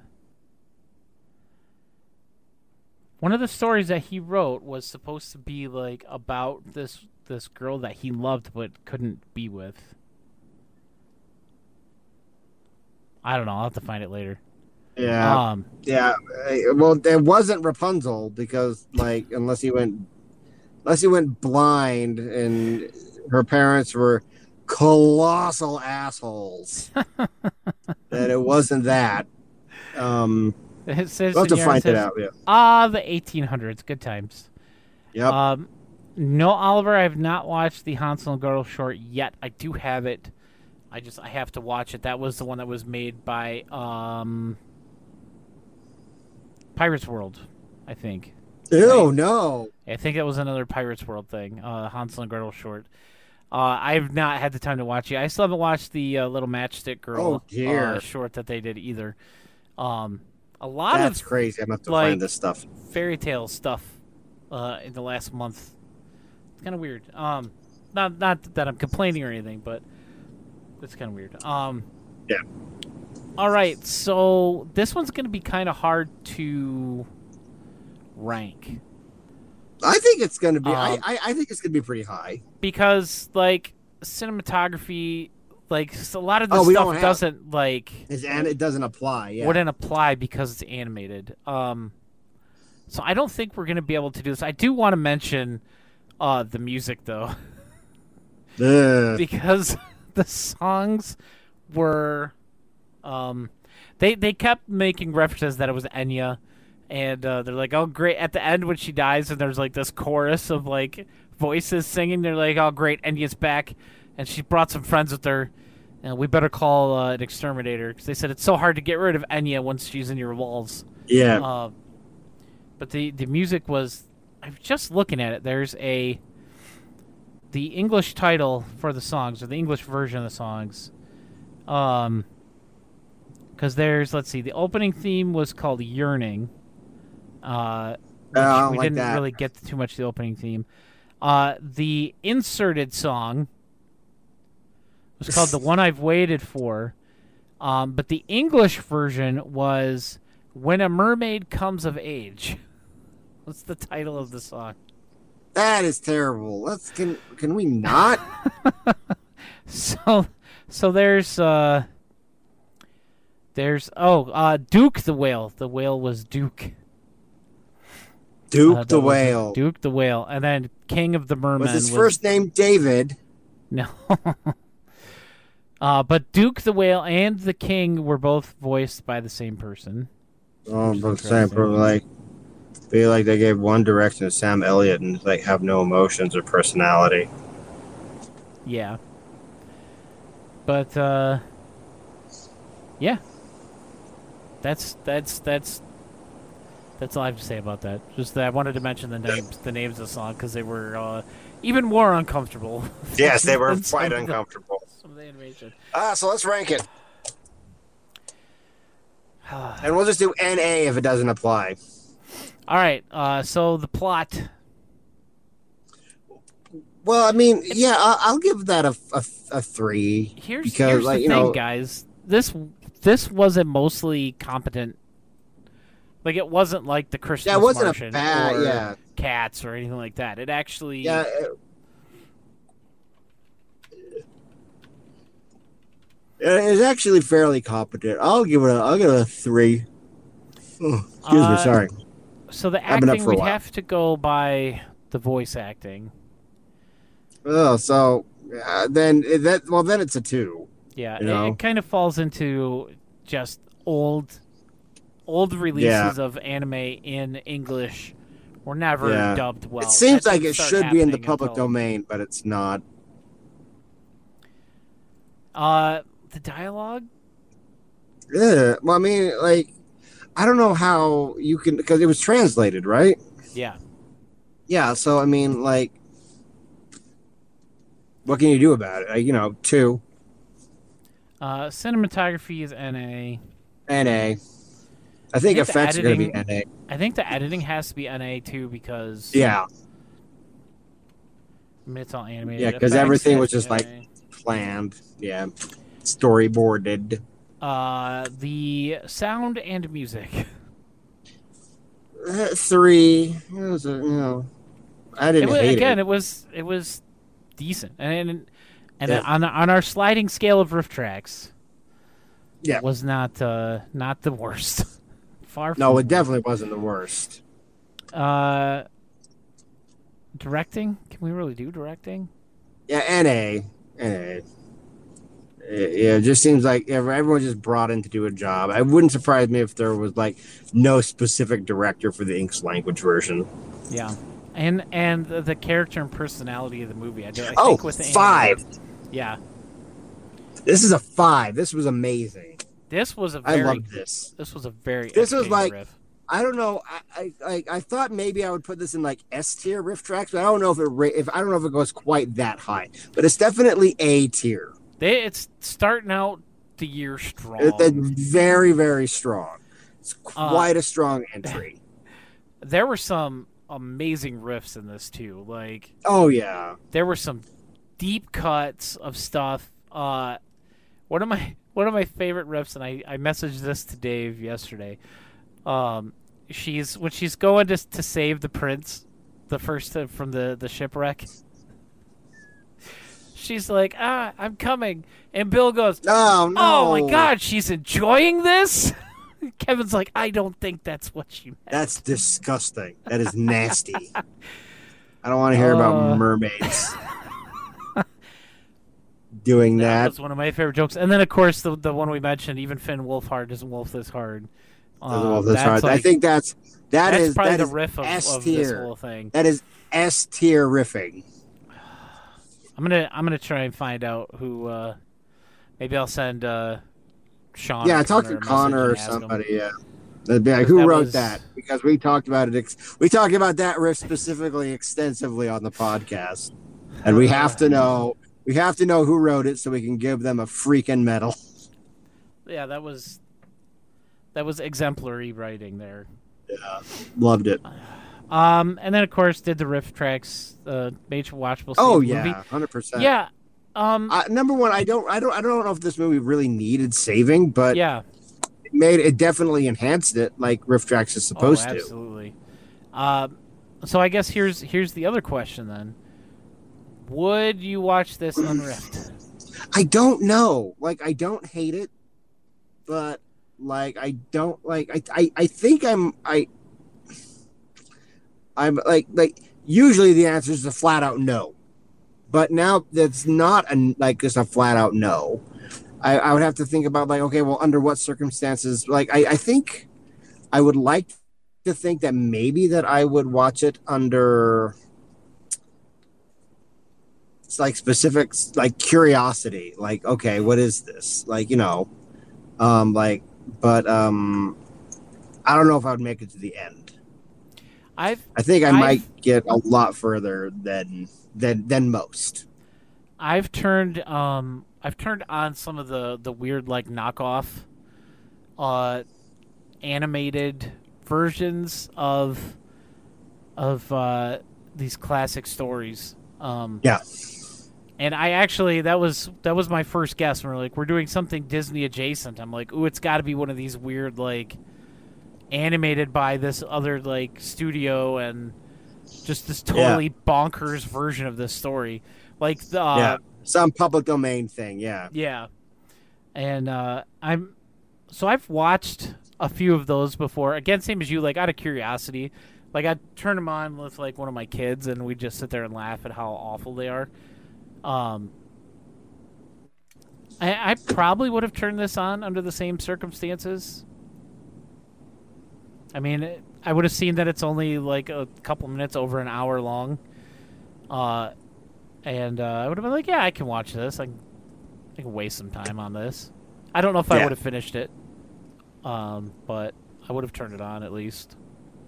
Speaker 3: One of the stories that he wrote was supposed to be like about this this girl that he loved but couldn't be with. I don't know. I'll have to find it later.
Speaker 4: Yeah.
Speaker 3: Um,
Speaker 4: yeah. Well, it wasn't Rapunzel because, like, unless he went, unless he went blind, and her parents were colossal assholes, that it wasn't that. Um,
Speaker 3: it says
Speaker 4: we'll have to
Speaker 3: here,
Speaker 4: find
Speaker 3: it, says,
Speaker 4: it out. Yeah.
Speaker 3: Ah, the eighteen hundreds. Good times.
Speaker 4: Yep.
Speaker 3: Um, no, Oliver, I have not watched the Hansel and Gretel short yet. I do have it. I just I have to watch it. That was the one that was made by um, Pirates World, I think.
Speaker 4: Ew,
Speaker 3: right?
Speaker 4: no.
Speaker 3: I think it was another Pirates World thing. Uh, Hansel and Gretel short. Uh, I've not had the time to watch it. I still haven't watched the uh, Little Matchstick Girl
Speaker 4: Oh, dear.
Speaker 3: uh, short that they did either. Um, a lot
Speaker 4: That's
Speaker 3: of
Speaker 4: crazy. I'm going to have to
Speaker 3: like,
Speaker 4: find this stuff.
Speaker 3: fairy tale stuff uh, in the last month. It's kind of weird. Um, not not that I'm complaining or anything, but it's kind of weird. Um,
Speaker 4: Yeah.
Speaker 3: All right, so this one's going to be kind of hard to rank.
Speaker 4: I think it's going to be. I,
Speaker 3: Um,
Speaker 4: I I think it's going to be pretty high.
Speaker 3: Because like cinematography, like a lot of this
Speaker 4: Oh, we don't
Speaker 3: stuff
Speaker 4: have-
Speaker 3: doesn't like
Speaker 4: It's, and it doesn't apply. Yeah.
Speaker 3: wouldn't apply because it's animated. Um, so I don't think we're gonna be able to do this. I do want to mention uh the music though,
Speaker 4: Ugh.
Speaker 3: because the songs were, um, they they kept making references that it was Enya. And uh, they're like, oh, great. At the end, when she dies, and there's like this chorus of like voices singing, they're like, oh, great, Enya's back. And she brought some friends with her. And we better call uh, an exterminator. Because they said it's so hard to get rid of Enya once she's in your walls.
Speaker 4: Yeah.
Speaker 3: Uh, but the, the music was, I'm just looking at it. There's a, the English title for the songs, or the English version of the songs. Um, because there's, let's see, the opening theme was called Yearning. Uh, which
Speaker 4: Oh, I don't
Speaker 3: we
Speaker 4: like
Speaker 3: didn't
Speaker 4: that.
Speaker 3: really get too much of the opening theme. Uh, the inserted song was called The One I've Waited For. Um, but the English version was When a Mermaid Comes of Age. What's the title of the song?
Speaker 4: That is terrible. Let's can can we not?
Speaker 3: So, so there's uh, there's oh uh, Duke the Whale. The whale was Duke.
Speaker 4: Duke
Speaker 3: Uh,
Speaker 4: the
Speaker 3: that was it.
Speaker 4: Whale.
Speaker 3: Duke the Whale, and then King of the Mermen
Speaker 4: Was his first name David?
Speaker 3: No. uh, but Duke the Whale and the King were both voiced by the same person.
Speaker 4: Oh,
Speaker 3: Which is
Speaker 4: but saying
Speaker 3: interesting.
Speaker 4: probably like feel like they gave one direction to Sam Elliott and like have no emotions or personality.
Speaker 3: Yeah. But uh, yeah. That's that's that's that's all I have to say about that. Just that I wanted to mention the names the names of the song because they were uh, even more uncomfortable.
Speaker 4: Yes, they were
Speaker 3: than some
Speaker 4: quite
Speaker 3: of the-
Speaker 4: uncomfortable.
Speaker 3: Some of the animation.
Speaker 4: Ah, so let's rank it, and we'll just do N A if it doesn't apply.
Speaker 3: All right. Uh, so the plot.
Speaker 4: Well, I mean, yeah, I'll, I'll give that a, a, a three.
Speaker 3: Here's,
Speaker 4: because,
Speaker 3: here's
Speaker 4: like,
Speaker 3: the
Speaker 4: you
Speaker 3: thing,
Speaker 4: know,
Speaker 3: guys. This this was a mostly competent. Like it wasn't like the Christmas
Speaker 4: Yeah, it wasn't
Speaker 3: Martian
Speaker 4: a bad,
Speaker 3: or
Speaker 4: yeah,
Speaker 3: Cats or anything like that. It actually.
Speaker 4: yeah. It, it's actually fairly competent. I'll give it. A, I'll give it a three. Oh, excuse
Speaker 3: Uh,
Speaker 4: me, sorry.
Speaker 3: So the
Speaker 4: I've been up
Speaker 3: acting
Speaker 4: for a
Speaker 3: we'd
Speaker 4: while.
Speaker 3: have to go by the voice acting.
Speaker 4: Oh, so uh, then it- that well, then it's a two.
Speaker 3: Yeah,
Speaker 4: You
Speaker 3: it,
Speaker 4: know?
Speaker 3: it kind of falls into just old, old releases of anime in English were never
Speaker 4: Yeah.
Speaker 3: dubbed well.
Speaker 4: it seems
Speaker 3: That
Speaker 4: like
Speaker 3: didn't
Speaker 4: it
Speaker 3: start
Speaker 4: should be in the
Speaker 3: happening
Speaker 4: public
Speaker 3: until-
Speaker 4: domain, but it's not.
Speaker 3: Uh, the dialogue.
Speaker 4: Yeah. Well, I mean, like, I don't know how you can because it was translated, right?
Speaker 3: Yeah.
Speaker 4: Yeah. So I mean, like, what can you do about it? Like, you know, two.
Speaker 3: Uh, cinematography is N A.
Speaker 4: N A. I think
Speaker 3: I think the
Speaker 4: effects are going to be
Speaker 3: editing-
Speaker 4: N A.
Speaker 3: I think the editing has to be N A too because
Speaker 4: Yeah,
Speaker 3: I mean, it's all animated.
Speaker 4: Yeah, 'cause
Speaker 3: Effects
Speaker 4: everything
Speaker 3: has
Speaker 4: was
Speaker 3: to be
Speaker 4: just like-
Speaker 3: N
Speaker 4: planned. Yeah, storyboarded.
Speaker 3: A. uh, the sound and music.
Speaker 4: Uh, three. It was a, you know, I
Speaker 3: It
Speaker 4: didn't
Speaker 3: was,
Speaker 4: hate
Speaker 3: again,
Speaker 4: it.
Speaker 3: it was it was decent, and and, and
Speaker 4: Yeah.
Speaker 3: on on our sliding scale of riff tracks,
Speaker 4: Yeah.
Speaker 3: it was not uh, not the worst. Far from
Speaker 4: No,
Speaker 3: the
Speaker 4: it definitely wasn't the worst.
Speaker 3: worst. Uh, directing? Can we really do directing?
Speaker 4: Yeah, N A. N A. Yeah, it just seems like ev- everyone just brought in to do a job. It wouldn't surprise me if there was like no specific director for the English language version.
Speaker 3: Yeah, and and the, the character and personality of the movie. I, do, I
Speaker 4: Oh,
Speaker 3: think with the
Speaker 4: five.
Speaker 3: animated- Yeah,
Speaker 4: This is a five. This was amazing.
Speaker 3: this was a
Speaker 4: I
Speaker 3: very
Speaker 4: loved this.
Speaker 3: this was a very
Speaker 4: This was
Speaker 3: educated
Speaker 4: like-
Speaker 3: riff.
Speaker 4: I don't know. I, I like. I thought maybe I would put this in like S tier riff tracks, but I don't know if it. ra- If I don't know if it goes quite that high, but it's definitely A tier.
Speaker 3: They, it's starting out the year strong.
Speaker 4: It- It's very, very strong. It's
Speaker 3: Uh,
Speaker 4: quite a strong entry.
Speaker 3: There were some amazing riffs in this too. Like
Speaker 4: Oh yeah.
Speaker 3: there were some deep cuts of stuff. Uh, one of my one of my favorite riffs, and I, I messaged this to Dave yesterday. Um, she's when she's going to to save the prince, the first uh, from the the shipwreck. She's like, ah, I'm coming, and Bill goes,
Speaker 4: Oh no.
Speaker 3: oh my God, she's enjoying this. Kevin's like, I don't think that's what she meant.
Speaker 4: That's disgusting. That is nasty. I don't want to hear
Speaker 3: Uh.
Speaker 4: about mermaids doing
Speaker 3: That
Speaker 4: that.
Speaker 3: was one of my favorite jokes. And then, of course, the the one we mentioned, even Finn Wolfhard doesn't wolf this hard.
Speaker 4: Doesn't
Speaker 3: Um,
Speaker 4: wolf this
Speaker 3: that's
Speaker 4: hard. I
Speaker 3: like-
Speaker 4: think that's that
Speaker 3: that's
Speaker 4: is
Speaker 3: probably
Speaker 4: that
Speaker 3: the
Speaker 4: is
Speaker 3: riff of,
Speaker 4: S
Speaker 3: of this
Speaker 4: tier.
Speaker 3: whole thing.
Speaker 4: That is S tier riffing.
Speaker 3: I'm gonna I'm gonna try and find out who. Uh, maybe I'll send uh, Sean.
Speaker 4: Yeah,
Speaker 3: or
Speaker 4: talk to
Speaker 3: a
Speaker 4: Connor or
Speaker 3: message and ask him.
Speaker 4: somebody. Yeah, that'd be like, who
Speaker 3: That
Speaker 4: wrote
Speaker 3: was-
Speaker 4: that? Because we talked about it. Ex- we talked about that riff specifically extensively on the podcast, and we have to know. We have to know who wrote it so we can give them a freaking medal.
Speaker 3: Yeah, that was that was exemplary writing there.
Speaker 4: Loved it.
Speaker 3: Um, and then of course did the riff tracks, uh, major watchable.
Speaker 4: Oh
Speaker 3: saved
Speaker 4: yeah,
Speaker 3: movie.
Speaker 4: hundred percent.
Speaker 3: Yeah. Um,
Speaker 4: Uh, number one, I don't, I don't, I don't know if this movie really needed saving, but
Speaker 3: yeah.
Speaker 4: it made it definitely enhanced it, like Riff Tracks is supposed
Speaker 3: oh,
Speaker 4: to.
Speaker 3: absolutely. Um, so I guess here's here's the other question then. Would you watch this unriffed?
Speaker 4: I don't know. Like, I don't hate it, but like, I don't like. I, I, I think I'm. I. I'm like like. Usually, the answer is a flat out no, but now that's not a, like just a flat out no. I, I would have to think about like, okay, well, under what circumstances? Like, I, I think I would like to think that maybe that I would watch it under. It's like specific, like curiosity, like, okay, what is this? Like, you know, um, like, but um, I don't know if I would make it to the end.
Speaker 3: I've
Speaker 4: I think I
Speaker 3: I've-
Speaker 4: might get a lot further than than than most.
Speaker 3: I've turned um I've turned on some of the the weird like knockoff, uh, animated versions of of uh these classic stories. Um,
Speaker 4: Yeah.
Speaker 3: And I actually that was that was my first guess. When we're like we're doing something Disney adjacent. I'm like, ooh, it's got to be one of these weird like animated by this other like studio and just this totally bonkers version of this story. Like the uh,
Speaker 4: Yeah, some public domain thing. Yeah,
Speaker 3: yeah. And uh, I'm so I've watched a few of those before. Again, same as you, like out of curiosity. Like I'd turn them on with like one of my kids, and we'd just sit there and laugh at how awful they are. Um, I, I probably would have turned this on under the same circumstances. I mean, it, I would have seen that it's only like a couple minutes over an hour long. Uh, and uh, I would have been like, yeah, I can watch this. I can, I can waste some time on this. I don't know if I
Speaker 4: Yeah.
Speaker 3: would have finished it, um, but I would have turned it on at least.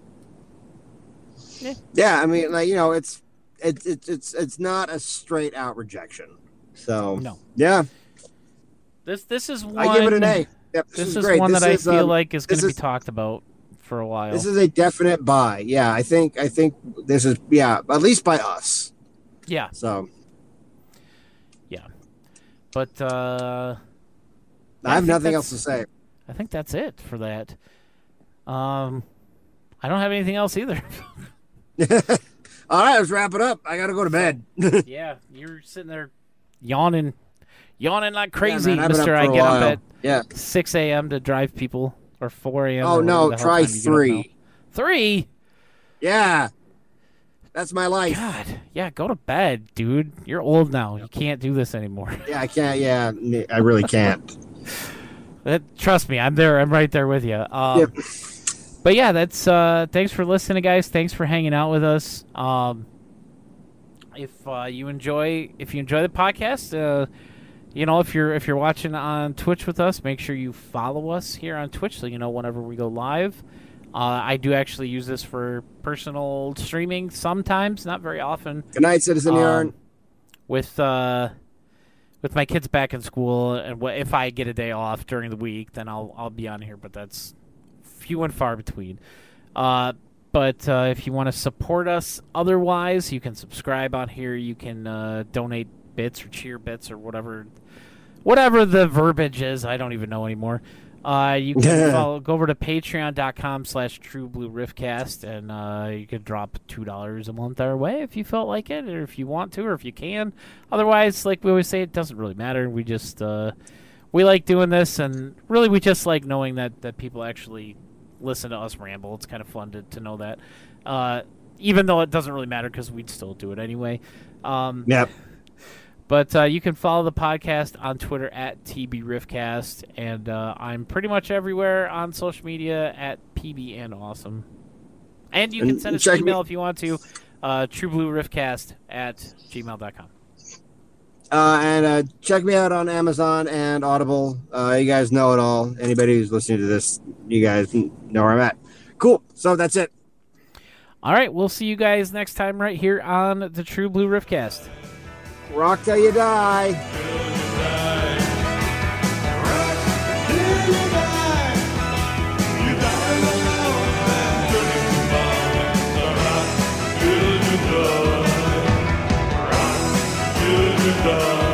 Speaker 4: yeah. I mean, like, you know, it's it's it's it's it's not a straight out rejection. So
Speaker 3: No.
Speaker 4: yeah,
Speaker 3: This this is one.
Speaker 4: I give it an A. Yep, this,
Speaker 3: This
Speaker 4: is,
Speaker 3: is
Speaker 4: great.
Speaker 3: one
Speaker 4: This
Speaker 3: that I
Speaker 4: is,
Speaker 3: feel
Speaker 4: um,
Speaker 3: like is going
Speaker 4: this
Speaker 3: to be
Speaker 4: is-
Speaker 3: talked about for a while.
Speaker 4: This is a definite buy. Yeah, I think I think this is yeah, at least by us.
Speaker 3: yeah,
Speaker 4: So
Speaker 3: but uh,
Speaker 4: I have
Speaker 3: think
Speaker 4: nothing
Speaker 3: that's-
Speaker 4: else to say.
Speaker 3: I think that's it for that. Um, I don't have anything else either.
Speaker 4: All right, let's wrap it up. I gotta go to bed.
Speaker 3: Yeah, you're sitting there yawning, yawning like crazy,
Speaker 4: Yeah, man, I've been up
Speaker 3: Mister
Speaker 4: for
Speaker 3: I
Speaker 4: a
Speaker 3: get up
Speaker 4: while.
Speaker 3: at
Speaker 4: Yeah.
Speaker 3: six a.m. to drive people, or four a.m.
Speaker 4: Oh
Speaker 3: or
Speaker 4: no,
Speaker 3: whatever the hell
Speaker 4: try
Speaker 3: time you get up now.
Speaker 4: three.
Speaker 3: Three?
Speaker 4: Yeah, that's my life.
Speaker 3: God, yeah, go to bed, dude. You're old now. You can't do this anymore.
Speaker 4: Yeah, I can't. Yeah, I really can't.
Speaker 3: That, trust me, I'm there. I'm right there with you. Um,
Speaker 4: Yep.
Speaker 3: But yeah, that's. Uh, thanks for listening, guys. Thanks for hanging out with us. Um, if uh, you enjoy, if you enjoy the podcast, uh, you know, if you're if you're watching on Twitch with us, make sure you follow us here on Twitch so you know whenever we go live. Uh, I do actually use this for personal streaming sometimes, not very often.
Speaker 4: Good night, Citizen
Speaker 3: Um,
Speaker 4: Yarn.
Speaker 3: With uh, with my kids back in school, and wh- if I get a day off during the week, then I'll I'll be on here. But that's few and far between. Uh, but uh, if you want to support us, otherwise, you can subscribe on here. You can uh, donate bits or cheer bits or whatever, whatever the verbiage is. I don't even know anymore. Uh, you can follow, go over to patreon.com slash True Blue Riffcast, and uh, you can drop two dollars a month our way if you felt like it, or if you want to, or if you can. Otherwise, like we always say, it doesn't really matter. We just uh, we like doing this, and really we just like knowing that, that people actually listen to us ramble. It's kind of fun to, to know that, uh, even though it doesn't really matter because we'd still do it anyway. Um,
Speaker 4: Yep.
Speaker 3: But uh, you can follow the podcast on Twitter at T B Riffcast, and uh, I'm pretty much everywhere on social media at P B and Awesome. And you can
Speaker 4: And
Speaker 3: send us
Speaker 4: check
Speaker 3: an email
Speaker 4: me-
Speaker 3: if you want to, uh, trueblueriffcast at gmail dot com.
Speaker 4: Uh, and uh, check me out on Amazon and Audible. Uh, you guys know it all. Anybody who's listening to this, you guys know where I'm at. Cool. So that's it.
Speaker 3: All right, we'll see you guys next time right here on the True Blue Riffcast.
Speaker 4: Rock till you die.
Speaker 1: You die alone and turning to bone. So rock till you die. Rock till you die.